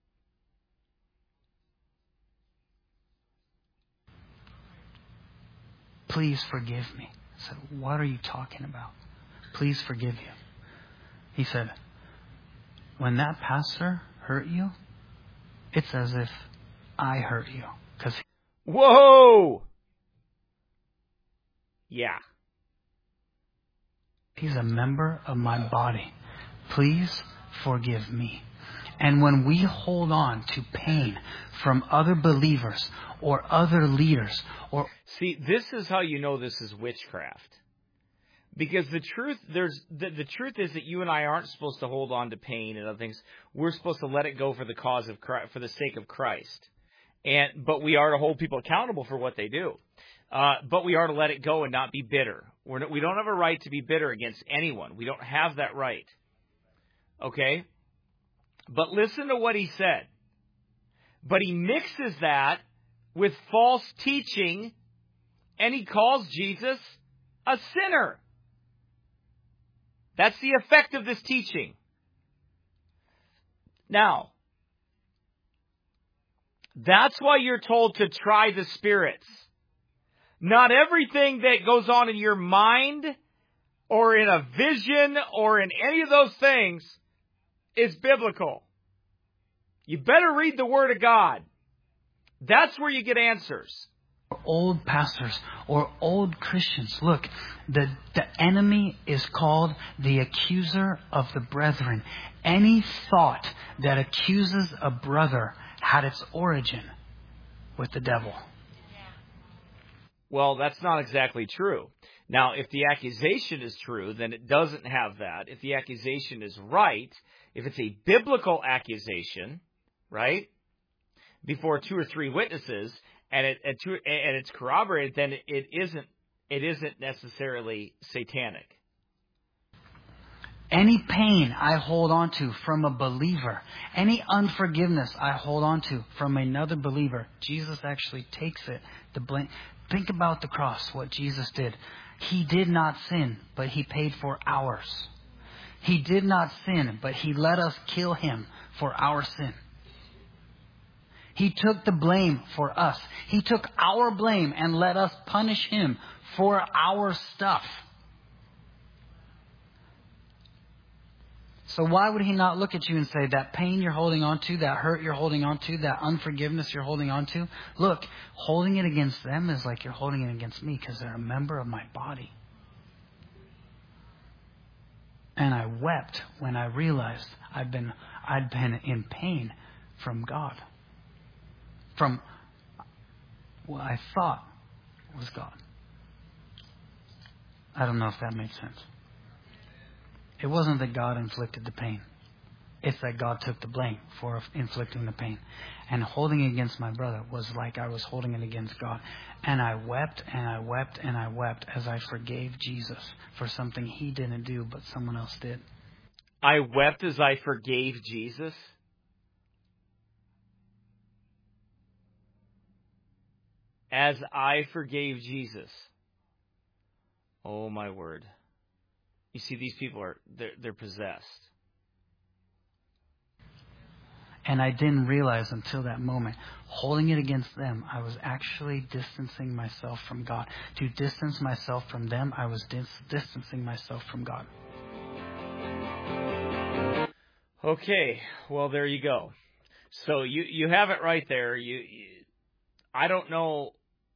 Please forgive me. I said, what are you talking about? Please forgive you. He said, when that pastor hurt you, it's as if I hurt you. 'Cause Whoa! Yeah. He's a member of my body. Please forgive me. And when we hold on to pain from other believers or other leaders or... See, this is how you know this is witchcraft. Because the truth, there's the, the truth is that you and I aren't supposed to hold on to pain and other things. We're supposed to let it go for the cause of Christ, for the sake of Christ. And but we are to hold people accountable for what they do. Uh, but we are to let it go and not be bitter. We're not, we don't have a right to be bitter against anyone. We don't have that right. Okay? But listen to what he said. But he mixes that with false teaching, and he calls Jesus a sinner. That's the effect of this teaching. Now, that's why you're told to try the spirits. Not everything that goes on in your mind or in a vision or in any of those things is biblical. You better read the Word of God. That's where you get answers. Old pastors or old Christians. Look, the, the enemy is called the accuser of the brethren. Any thought that accuses a brother had its origin with the devil. Well, that's not exactly true. Now, if the accusation is true, then it doesn't have that. If the accusation is right, if it's a biblical accusation, right, before two or three witnesses, and it and, two, and it's corroborated, then it isn't it isn't necessarily satanic. Any pain I hold on to from a believer, any unforgiveness I hold on to from another believer, Jesus actually takes it. The blame. Think about the cross, what Jesus did. He did not sin, but he paid for ours. He did not sin, but he let us kill him for our sin. He took the blame for us. He took our blame and let us punish him for our stuff. So why would he not look at you and say, that pain you're holding on to, that hurt you're holding on to, that unforgiveness you're holding on to, look, holding it against them is like you're holding it against me because they're a member of my body. And I wept when I realized I'd been, I'd been in pain from God. From what I thought was God. I don't know if that makes sense. It wasn't that God inflicted the pain. It's that God took the blame for inflicting the pain. And holding it against my brother was like I was holding it against God. And I wept and I wept and I wept as I forgave Jesus for something he didn't do but someone else did. I wept as I forgave Jesus? As I forgave Jesus. Oh, my word. You see, these people are, they're, they're possessed. And I didn't realize until that moment, holding it against them, I was actually distancing myself from God. To distance myself from them, I was dis- distancing myself from God. Okay, well, there you go. So you, you have it right there. You, you I don't know.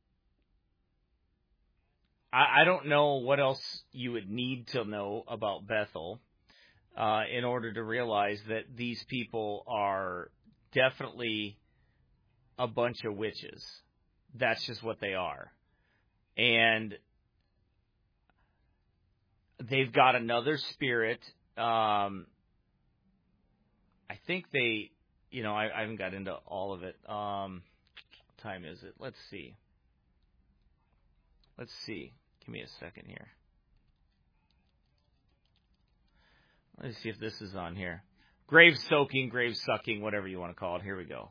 I, I don't know what else you would need to know about Bethel uh, in order to realize that these people are definitely a bunch of witches. That's just what they are. And they've got another spirit. Um, I think they, you know, I, I haven't got into all of it. Um, what time is it? Let's see. Let's see. Give me a second here. Let's see if this is on here. Grave soaking, grave sucking, whatever you want to call it. Here we go.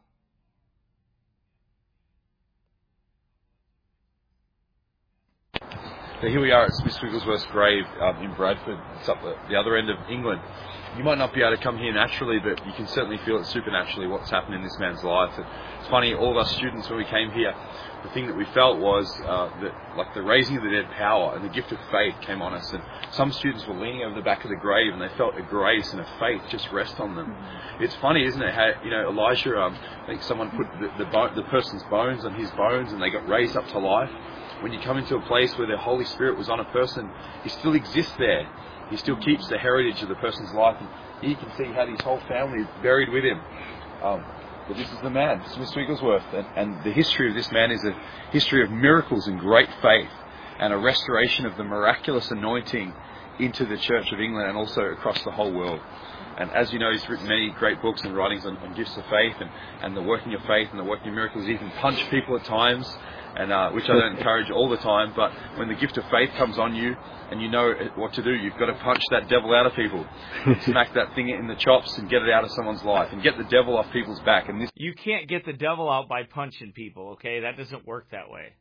So here we are at Smith Wigglesworth's grave um, in Bradford. It's up the, the other end of England. You might not be able to come here naturally, but you can certainly feel it supernaturally what's happened in this man's life. And it's funny, all of us students, when we came here, the thing that we felt was uh, that, like the raising of the dead power and the gift of faith came on us. And some students were leaning over the back of the grave and they felt a grace and a faith just rest on them. Mm-hmm. It's funny, isn't it? How, you know, Elijah, um, I think someone put the, the, bone, the person's bones on his bones and they got raised up to life. When you come into a place where the Holy Spirit was on a person, he still exists there. He still keeps the heritage of the person's life. And here you can see how his whole family is buried with him. Um, but this is the man, Smith Wigglesworth. And, and the history of this man is a history of miracles and great faith and a restoration of the miraculous anointing into the Church of England and also across the whole world. And as you know, he's written many great books and writings on, on gifts of faith and, and the working of faith and the working of miracles. He can punch people at times, and uh, which I don't encourage all the time. But when the gift of faith comes on you and you know what to do, you've got to punch that devil out of people. Smack that thing in the chops and get it out of someone's life and get the devil off people's back. And this You can't get the devil out by punching people, okay? That doesn't work that way.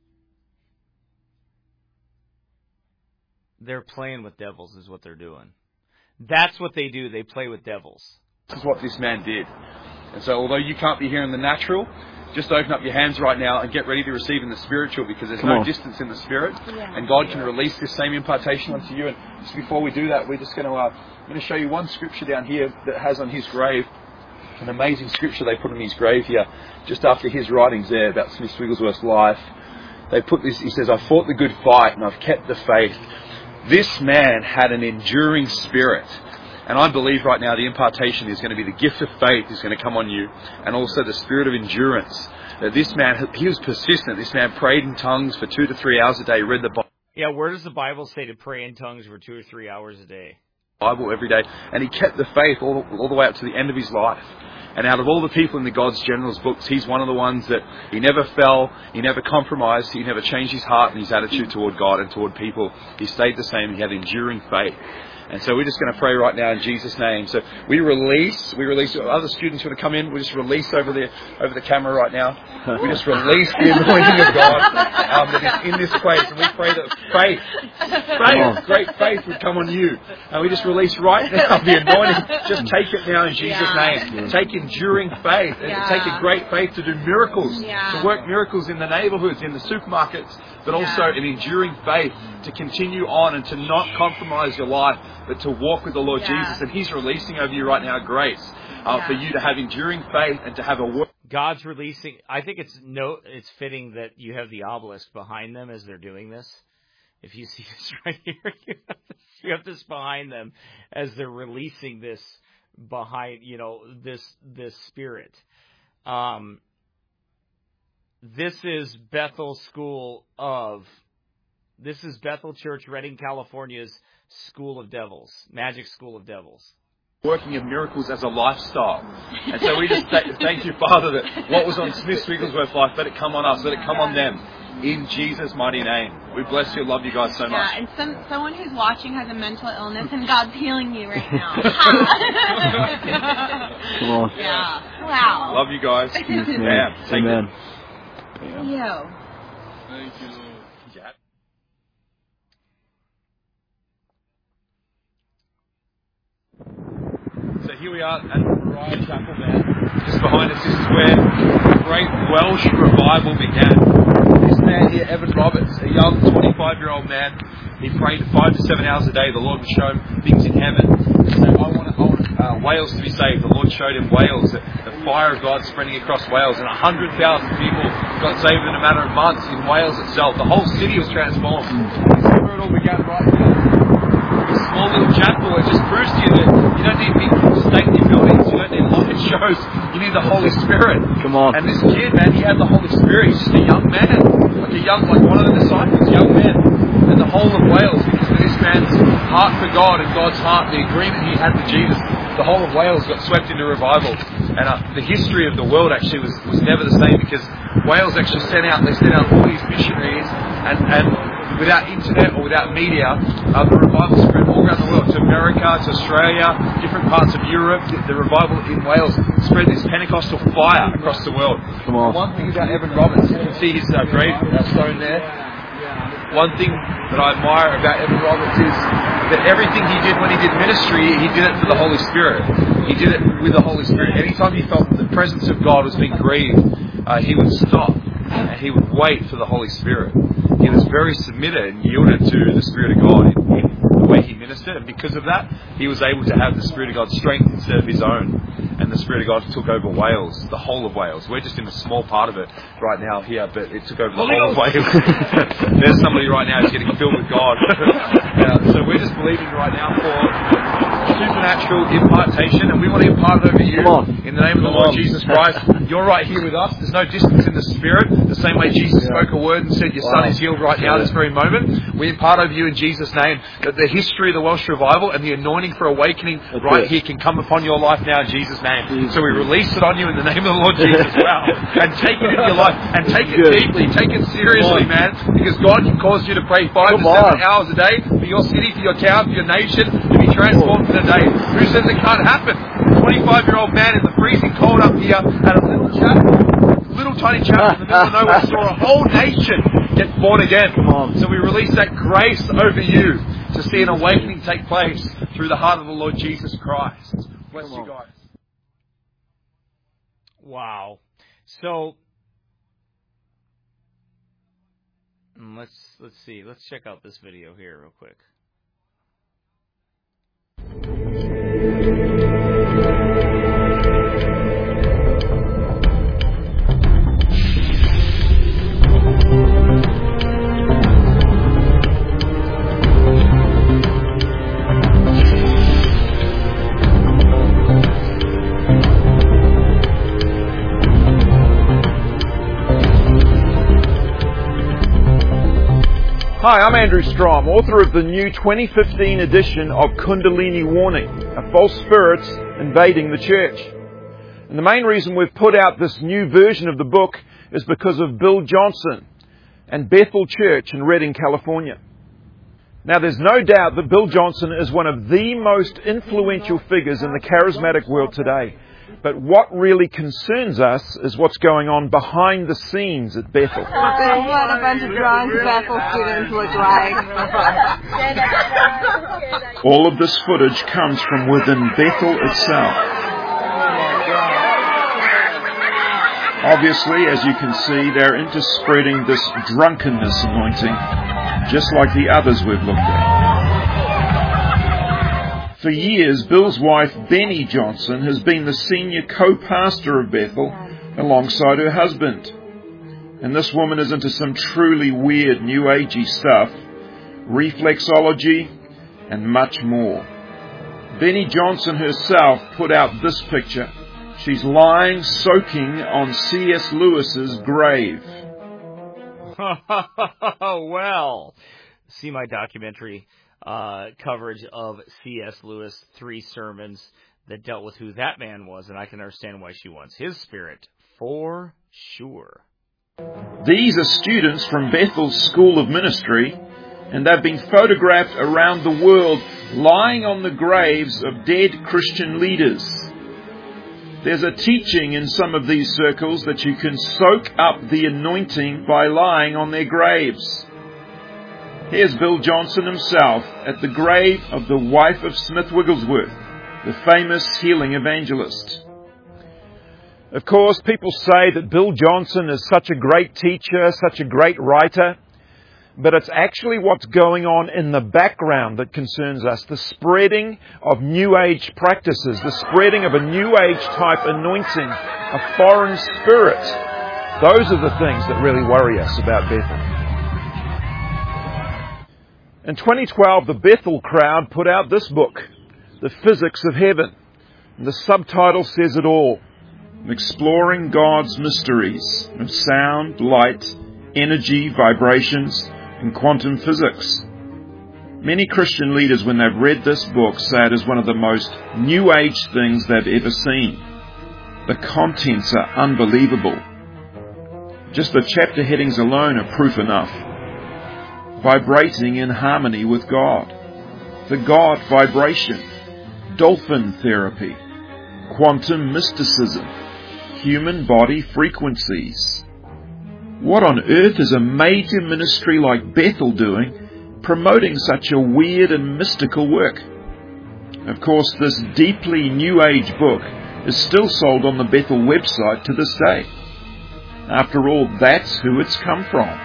They're playing with devils is what they're doing. That's what they do. They play with devils. This is what this man did. And so although you can't be here in the natural, just open up your hands right now and get ready to receive in the spiritual, because there's Come no on. distance in the spirit. Yeah. And God can release this same impartation onto you. And just before we do that, we're just going to, uh, I'm going to show you one scripture down here that has on his grave, an amazing scripture they put on his grave here, just after his writings there about Smith Wigglesworth's life. They put this, he says, I fought the good fight and I've kept the faith. This man had an enduring spirit. And I believe right now the impartation is going to be the gift of faith is going to come on you, and also the spirit of endurance. That this man, he was persistent. This man prayed in tongues for two to three hours a day, read the Bible. Yeah, where does the Bible say to pray in tongues for two or three hours a day? Bible every day. And he kept the faith all, all the way up to the end of his life. And out of all the people in the God's Generals books, he's one of the ones that he never fell, he never compromised, he never changed his heart and his attitude toward God and toward people. He stayed the same. He had enduring faith. And so we're just going to pray right now in Jesus' name. So we release, we release, other students want to come in, we just release over the over the camera right now. We just release the anointing of God um, that is in this place. And we pray that faith, faith, great faith would come on you. And we just release right now the anointing. Just take it now in Jesus' Yeah. name. Take enduring faith. And Yeah. take a great faith to do miracles, Yeah. to work miracles in the neighborhoods, in the supermarkets, but also an enduring faith to continue on and to not compromise your life, but to walk with the Lord Yeah. Jesus. And he's releasing over you right now grace uh, Yeah. for you to have enduring faith and to have a work. God's releasing. I think it's no. It's fitting that you have the obelisk behind them as they're doing this. If you see this right here, you have this, you have this behind them as they're releasing this behind. You know, this this spirit. Um, this is Bethel School of. This is Bethel Church, Redding, California's School of Devils, Magic School of Devils. Working of miracles as a lifestyle. And so we just th- thank you, Father, that what was on Smith Wigglesworth's life, let it come on us, let it come on them. In Jesus' mighty name. We bless you, love you guys so much. Yeah, and some someone who's watching has a mental illness, and God's healing you right now. Come on. Yeah. Wow. Love you guys. Amen. Take Amen. it. Yo. Thank you, Lord. Yeah. So here we are at Mariah Chapel there. Just behind us, this is where the great Welsh revival began. This man here, Evan Roberts, a young twenty-five-year-old man, he prayed five to seven hours a day. The Lord would show him things in heaven. He said, I want, I want uh, Wales to be saved. The Lord showed him Wales, the, the fire of God spreading across Wales, and one hundred thousand people got saved in a matter of months in Wales itself. The whole city was transformed. This is where it all began right here. A small little chapel. It just proves to you that you don't need big stately buildings. You don't need light shows. You need the Holy Spirit. Come on. And this kid, man, he had the Holy Spirit. He's just a young man, like a young, like one of the disciples, young man. And the whole of Wales, because of this man's heart for God and God's heart, the agreement he had with Jesus, the whole of Wales got swept into revival. And uh, the history of the world actually was, was never the same, because Wales actually sent out, they sent out all these missionaries, and, and without internet or without media, uh, the revival spread all around the world, to America, to Australia, different parts of Europe. The, the revival in Wales spread this Pentecostal fire across the world. Come on. One thing about Evan Roberts, you can see his uh, grave uh, stone there. One thing that I admire about Evan Roberts is that everything he did when he did ministry, he did it for the Holy Spirit. He did it with the Holy Spirit. Anytime he felt that the presence of God was being grieved, uh, he would stop and he would wait for the Holy Spirit. He was very submitted and yielded to the Spirit of God in, in the way he ministered, and because of that, he was able to have the Spirit of God strength instead of his own. and the Spirit of God took over Wales, the whole of Wales. We're just in a small part of it right now here, but it took over the whole of Wales. There's somebody right now who's getting filled with God. uh, so we're just believing right now for supernatural impartation, and we want to impart it over you in the name of the Lord Jesus Christ. You're right here with us. There's no distance in the Spirit. The same way Jesus yeah. spoke a word and said, your wow. son is healed right now, this very moment. We impart over you in Jesus' name that the history of the Welsh revival and the anointing for awakening That's right it. here can come upon your life now in Jesus' name. Jesus. So we release it on you in the name of the Lord Jesus. Wow. And take it in your life. And take it deeply. Take it seriously, man. Because God can cause you to pray five Come to seven on. hours a day for your city, for your town, for your nation, to be transformed in a day. Who says it can't happen? twenty-five-year-old man in the freezing cold up here at a little chapel, little tiny chapel in the middle of nowhere, saw a whole nation get born again. So we release that grace over you to see an awakening take place through the heart of the Lord Jesus Christ. Bless you guys. Wow. So let's let's see. Let's check out this video here real quick. Hi, I'm Andrew Strom, author of the new twenty fifteen edition of Kundalini Warning, a false spirits invading the church. And the main reason we've put out this new version of the book is because of Bill Johnson and Bethel Church in Redding, California. Now, there's no doubt that Bill Johnson is one of the most influential figures in the charismatic world today. But what really concerns us is what's going on behind the scenes at Bethel. What a bunch of drunk Bethel students look like. All of this footage comes from within Bethel itself. Obviously, as you can see, they're into spreading this drunkenness anointing, just like the others we've looked at. For years, Bill's wife, Benny Johnson, has been the senior co-pastor of Bethel alongside her husband. And this woman is into some truly weird New Agey stuff, reflexology, and much more. Benny Johnson herself put out this picture. She's lying, soaking on C S Lewis's grave. Well, see my documentary Uh, coverage of C S Lewis, three sermons that dealt with who that man was, and I can understand why she wants his spirit, for sure. These are students from Bethel's School of Ministry, and they've been photographed around the world lying on the graves of dead Christian leaders. There's a teaching in some of these circles that you can soak up the anointing by lying on their graves. Here's Bill Johnson himself at the grave of the wife of Smith Wigglesworth, the famous healing evangelist. Of course, people say that Bill Johnson is such a great teacher, such a great writer, but it's actually what's going on in the background that concerns us, the spreading of New Age practices, the spreading of a New Age type anointing, a foreign spirit. Those are the things that really worry us about Bethel. In twenty twelve, the Bethel crowd put out this book, The Physics of Heaven. And the subtitle says it all. Exploring God's mysteries of sound, light, energy, vibrations, and quantum physics. Many Christian leaders, when they've read this book, say it is one of the most New Age things they've ever seen. The contents are unbelievable. Just the chapter headings alone are proof enough. Vibrating in harmony with God, the God vibration, dolphin therapy, quantum mysticism, human body frequencies. What on earth is a major ministry like Bethel doing, promoting such a weird and mystical work? Of course, this deeply New Age book is still sold on the Bethel website to this day. After all, that's who it's come from.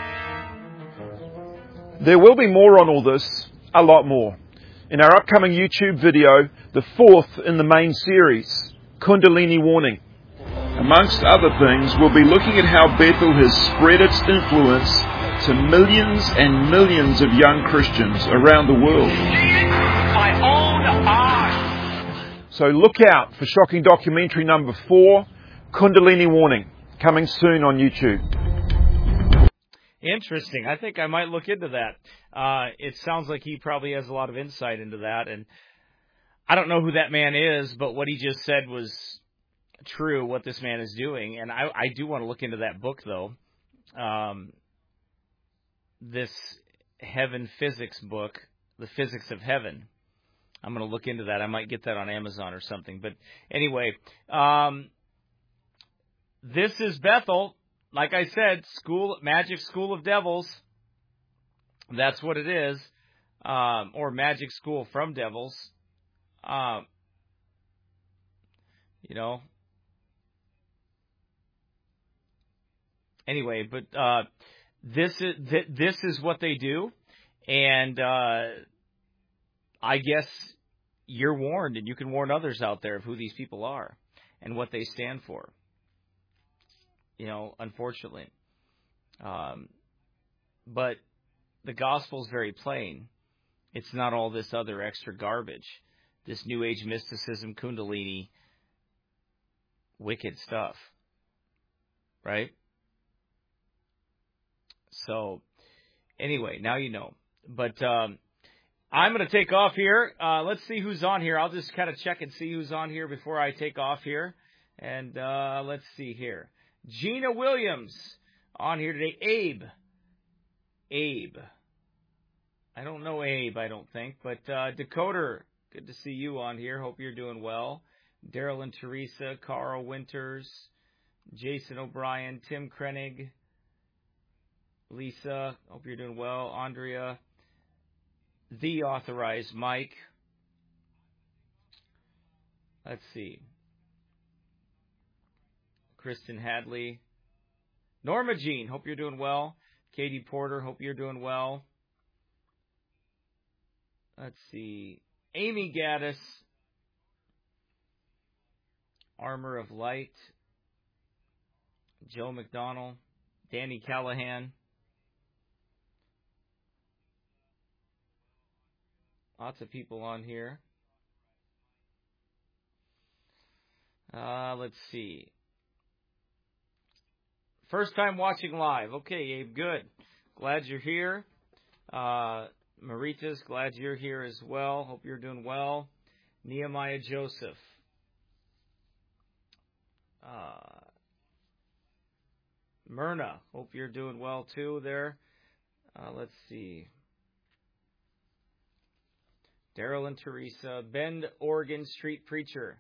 There will be more on all this, a lot more, in our upcoming YouTube video, the fourth in the main series, Kundalini Warning. Amongst other things, we'll be looking at how Bethel has spread its influence to millions and millions of young Christians around the world. My own eyes. So look out for shocking documentary number four, Kundalini Warning, coming soon on YouTube. Interesting. I think I might look into that. Uh, it sounds like he probably has a lot of insight into that, and I don't know who that man is, but what he just said was true, what this man is doing, and I, I do want to look into that book, though. Um, this Heaven Physics book, The Physics of Heaven. I'm going to look into that. I might get that on Amazon or something. But anyway, um, this is Bethel. Like I said, school magic school of devils. That's what it is. Um, or magic school from devils. Um, you know. Anyway, but uh, this is th- this is what they do, and uh, I guess you're warned, and you can warn others out there of who these people are and what they stand for. You know, unfortunately, um, but the gospel is very plain. It's not all this other extra garbage, this New Age mysticism, Kundalini, wicked stuff, right? So, anyway, now you know. But um, I'm going to take off here. Uh, let's see who's on here. I'll just kind of check and see who's on here before I take off here. And uh, let's see here. Gina Williams on here today. Abe. Abe. I don't know Abe, I don't think. But uh, Dakota, good to see you on here. Hope you're doing well. Daryl and Teresa, Carl Winters, Jason O'Brien, Tim Krenig, Lisa, hope you're doing well. Andrea, the authorized Mike. Let's see. Kristen Hadley. Norma Jean, hope you're doing well. Katie Porter, hope you're doing well. Let's see. Amy Gaddis. Armor of Light. Joe McDonald. Danny Callahan. Lots of people on here. Uh, let's see. First time watching live. Okay, Abe, good. Glad you're here. Uh, Maritas, glad you're here as well. Hope you're doing well. Nehemiah Joseph. Uh, Myrna, hope you're doing well too there. Uh, let's see. Daryl and Teresa. Bend, Oregon Street Preacher.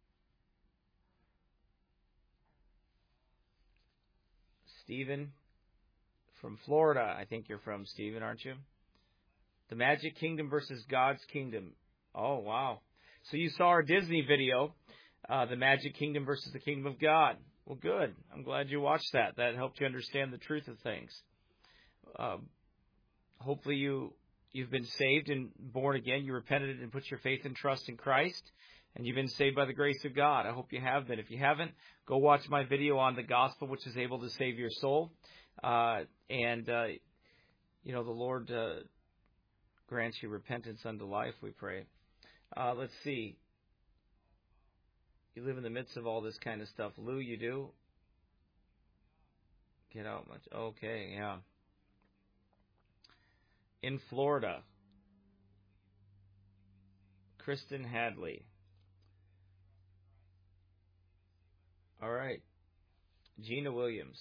Stephen from Florida. I think you're from, Stephen, aren't you? The Magic Kingdom versus God's Kingdom. Oh, wow. So you saw our Disney video, uh, The Magic Kingdom versus the Kingdom of God. Well, good. I'm glad you watched that. That helped you understand the truth of things. Uh, hopefully you... You've been saved and born again. You repented and put your faith and trust in Christ. And you've been saved by the grace of God. I hope you have been. If you haven't, go watch my video on the gospel, which is able to save your soul. Uh, and, uh, you know, the Lord uh, grants you repentance unto life, we pray. Uh, let's see. You live in the midst of all this kind of stuff. Lou, you do? Get out much. Okay, yeah. In Florida, Kristen Hadley. All right. Gina Williams.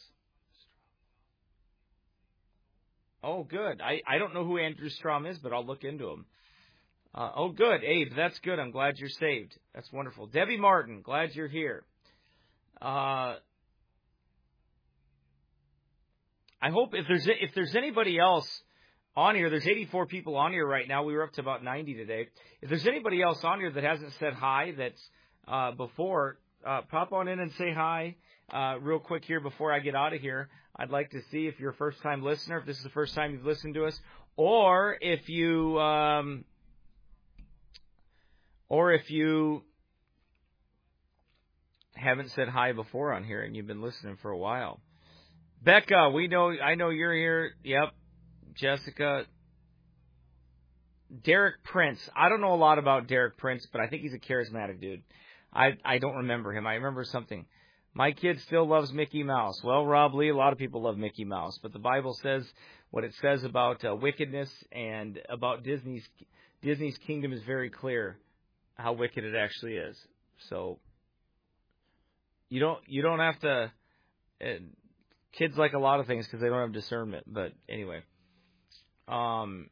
Oh, good. I, I don't know who Andrew Strom is, but I'll look into him. Uh, oh, good. Abe, that's good. I'm glad you're saved. That's wonderful. Debbie Martin, glad you're here. Uh, I hope if there's if there's anybody else on here, there's eighty-four people on here right now. We were up to about ninety today. If there's anybody else on here that hasn't said hi, that's uh, before, uh, pop on in and say hi uh, real quick here before I get out of here. I'd like to see if you're a first-time listener, if this is the first time you've listened to us, or if you, um, or if you haven't said hi before on here, and you've been listening for a while. Becca, we know, I know you're here. Yep. Jessica. Derek Prince. I don't know a lot about Derek Prince, but I think he's a charismatic dude. I, I don't remember him. I remember something. My kid still loves Mickey Mouse. Well, Rob Lee, a lot of people love Mickey Mouse, but the Bible says what it says about uh, wickedness and about Disney's Disney's kingdom is very clear how wicked it actually is. So you don't you don't have to. Uh, kids like a lot of things because they don't have discernment. But anyway, um.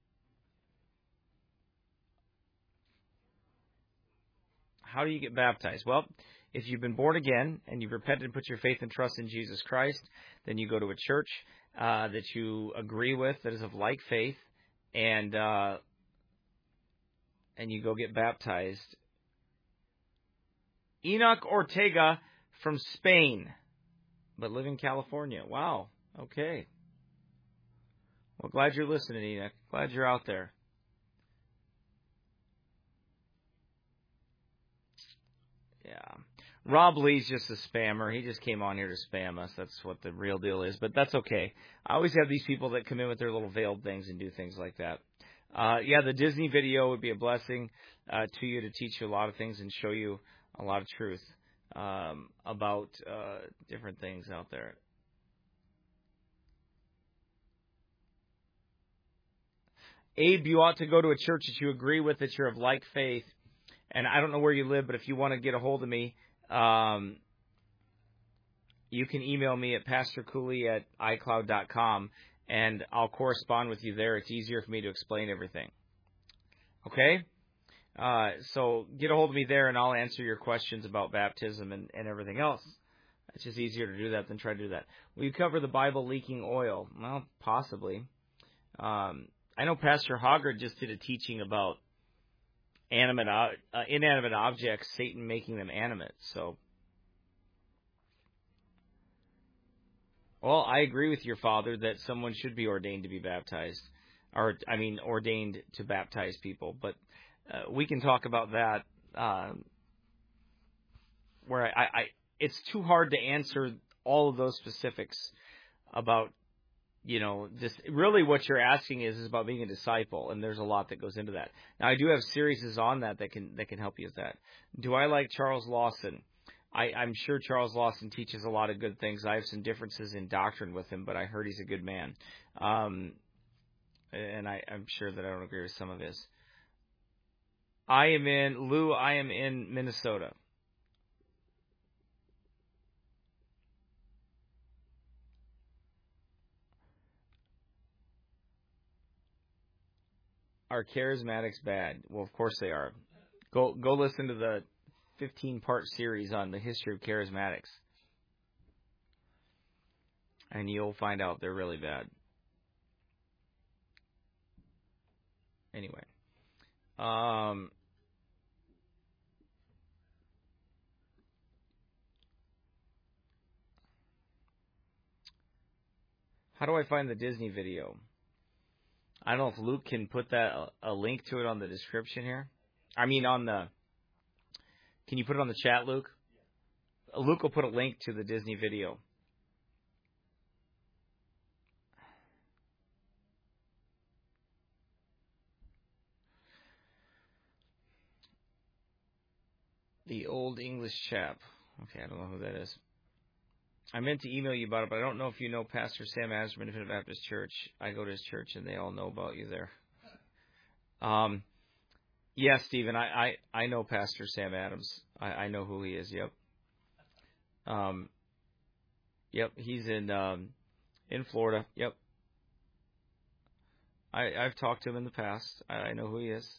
How do you get baptized? Well, if you've been born again and you've repented and put your faith and trust in Jesus Christ, then you go to a church uh, that you agree with that is of like faith, and uh, and you go get baptized. Enoch Ortega from Spain, but live in California. Wow. Okay. Well, glad you're listening, Enoch. Glad you're out there. Yeah. Rob Lee's just a spammer. He just came on here to spam us. That's what the real deal is. But that's okay. I always have these people that come in with their little veiled things and do things like that. Uh, yeah, the Disney video would be a blessing uh, to you to teach you a lot of things and show you a lot of truth um, about uh, different things out there. Abe, you ought to go to a church that you agree with, that you're of like faith. And I don't know where you live, but if you want to get a hold of me, um, you can email me at pastor cooley at i cloud dot com, and I'll correspond with you there. It's easier for me to explain everything. Okay? Uh, so get a hold of me there, and I'll answer your questions about baptism and, and everything else. It's just easier to do that than try to do that. Will you cover the Bible leaking oil? Well, possibly. Um, I know Pastor Hoggard just did a teaching about animate, uh, inanimate objects, Satan making them animate. So, well, I agree with your father that someone should be ordained to be baptized, or I mean, ordained to baptize people. But uh, we can talk about that. Um, where I, I, it's too hard to answer all of those specifics about. You know, just really what you're asking is, is about being a disciple, and there's a lot that goes into that. Now, I do have series on that that can that can help you with that. Do I like Charles Lawson? I, I'm sure Charles Lawson teaches a lot of good things. I have some differences in doctrine with him, but I heard he's a good man. Um, and I, I'm sure that I don't agree with some of his. I am in, Lou, I am in Minnesota. Are charismatics bad? Well, of course they are. Go go listen to the fifteen-part series on the history of charismatics, and you'll find out they're really bad. Anyway, um, how do I find the Disney video? I don't know if Luke can put that a link to it on the description here. I mean, on the. Can you put it on the chat, Luke? Luke will put a link to the Disney video. The old English chap. Okay, I don't know who that is. I meant to email you about it, but I don't know if you know Pastor Sam Adams from Independent Baptist Church. I go to his church, and they all know about you there. Um, yes, yeah, Stephen, I, I, I know Pastor Sam Adams. I, I know who he is, yep. Um, yep, he's in um, in Florida, yep. I, I've talked to him in the past. I, I know who he is.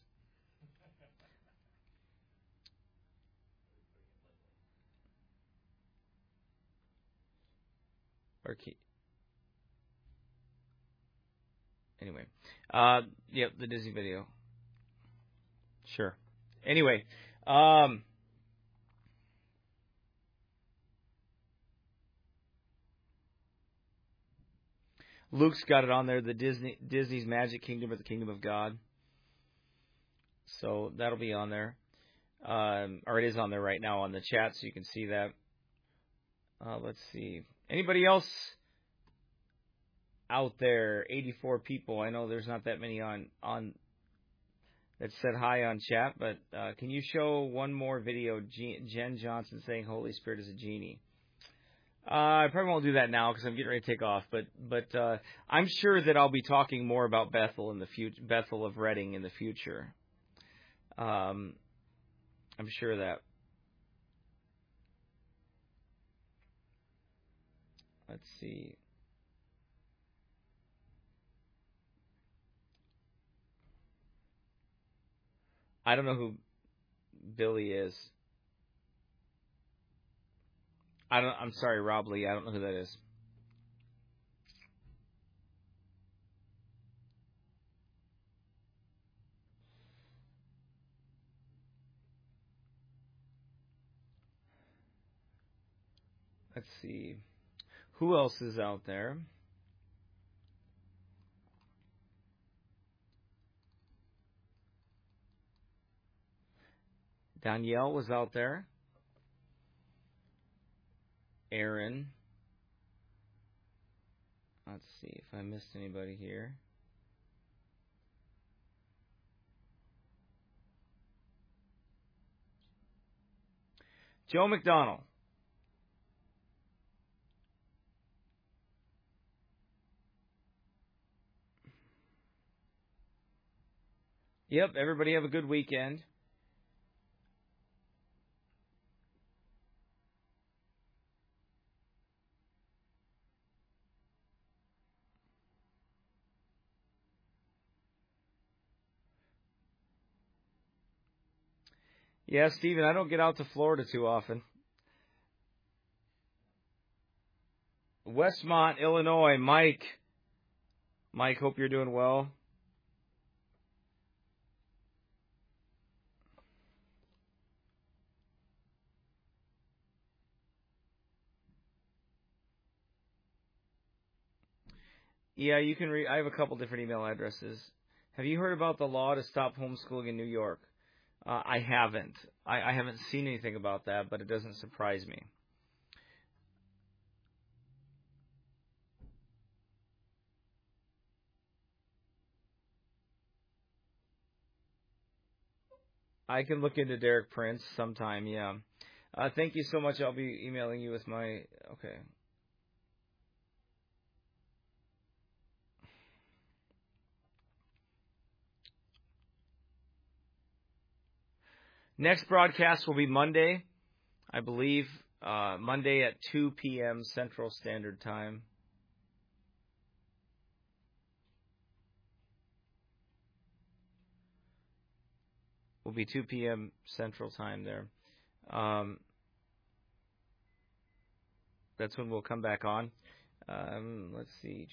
Anyway, uh, yep, the Disney video. Sure. Anyway, um, Luke's got it on there. The Disney Disney's Magic Kingdom or the Kingdom of God. So that'll be on there. Um, or it is on there right now on the chat, so you can see that. Uh, let's see. Anybody else out there? eighty-four people. I know there's not that many on on that said hi on chat, but uh, can you show one more video? G- Jen Johnson saying Holy Spirit is a genie. Uh, I probably won't do that now because I'm getting ready to take off. But but uh, I'm sure that I'll be talking more about Bethel in the future, Bethel of Reading in the future. Um, I'm sure of that. Let's see. I don't know who Billy is. I don't. I'm sorry, Rob Lee. I don't know who that is. Let's see. Who else is out there? Danielle was out there. Aaron. Let's see if I missed anybody here. Joe McDonald. Yep, everybody have a good weekend. Yeah, Stephen, I don't get out to Florida too often. Westmont, Illinois, Mike. Mike, hope you're doing well. Yeah, you can read. I have a couple different email addresses. Have you heard about the law to stop homeschooling in New York? Uh, I haven't. I, I haven't seen anything about that, but it doesn't surprise me. I can look into Derek Prince sometime, yeah. Uh, thank you so much. I'll be emailing you with my... Okay. Next broadcast will be Monday, I believe, uh, Monday at two p.m. Central Standard Time. Will be two p.m. Central Time there. Um, that's when we'll come back on. Um, let's see.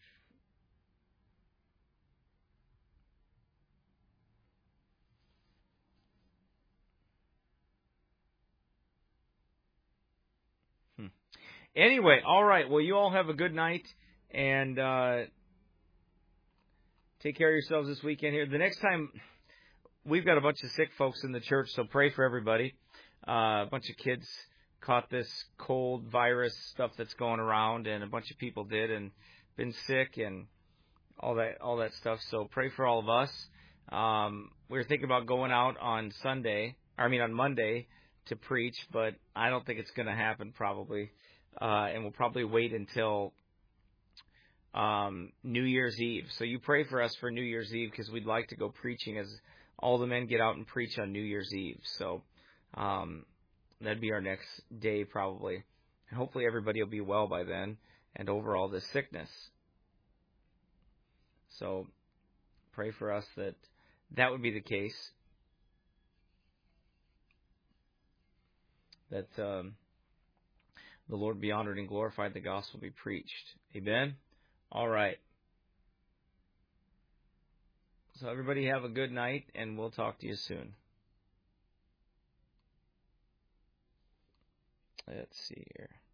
Hmm. Anyway, all right. Well, you all have a good night, and uh, take care of yourselves this weekend here. The next time, we've got a bunch of sick folks in the church, so pray for everybody. Uh, a bunch of kids caught this cold virus stuff that's going around, and a bunch of people did, and been sick, and all that, all that stuff. So pray for all of us. Um, we were thinking about going out on Sunday, I mean on Monday, to preach, but I don't think it's going to happen probably. Uh, and we'll probably wait until um, New Year's Eve. So you pray for us for New Year's Eve because we'd like to go preaching as all the men get out and preach on New Year's Eve. So um, that'd be our next day probably. And hopefully everybody will be well by then and over all this sickness. So pray for us that that would be the case. That um, the Lord be honored and glorified, the gospel be preached. Amen? All right. So everybody have a good night, and we'll talk to you soon. Let's see here.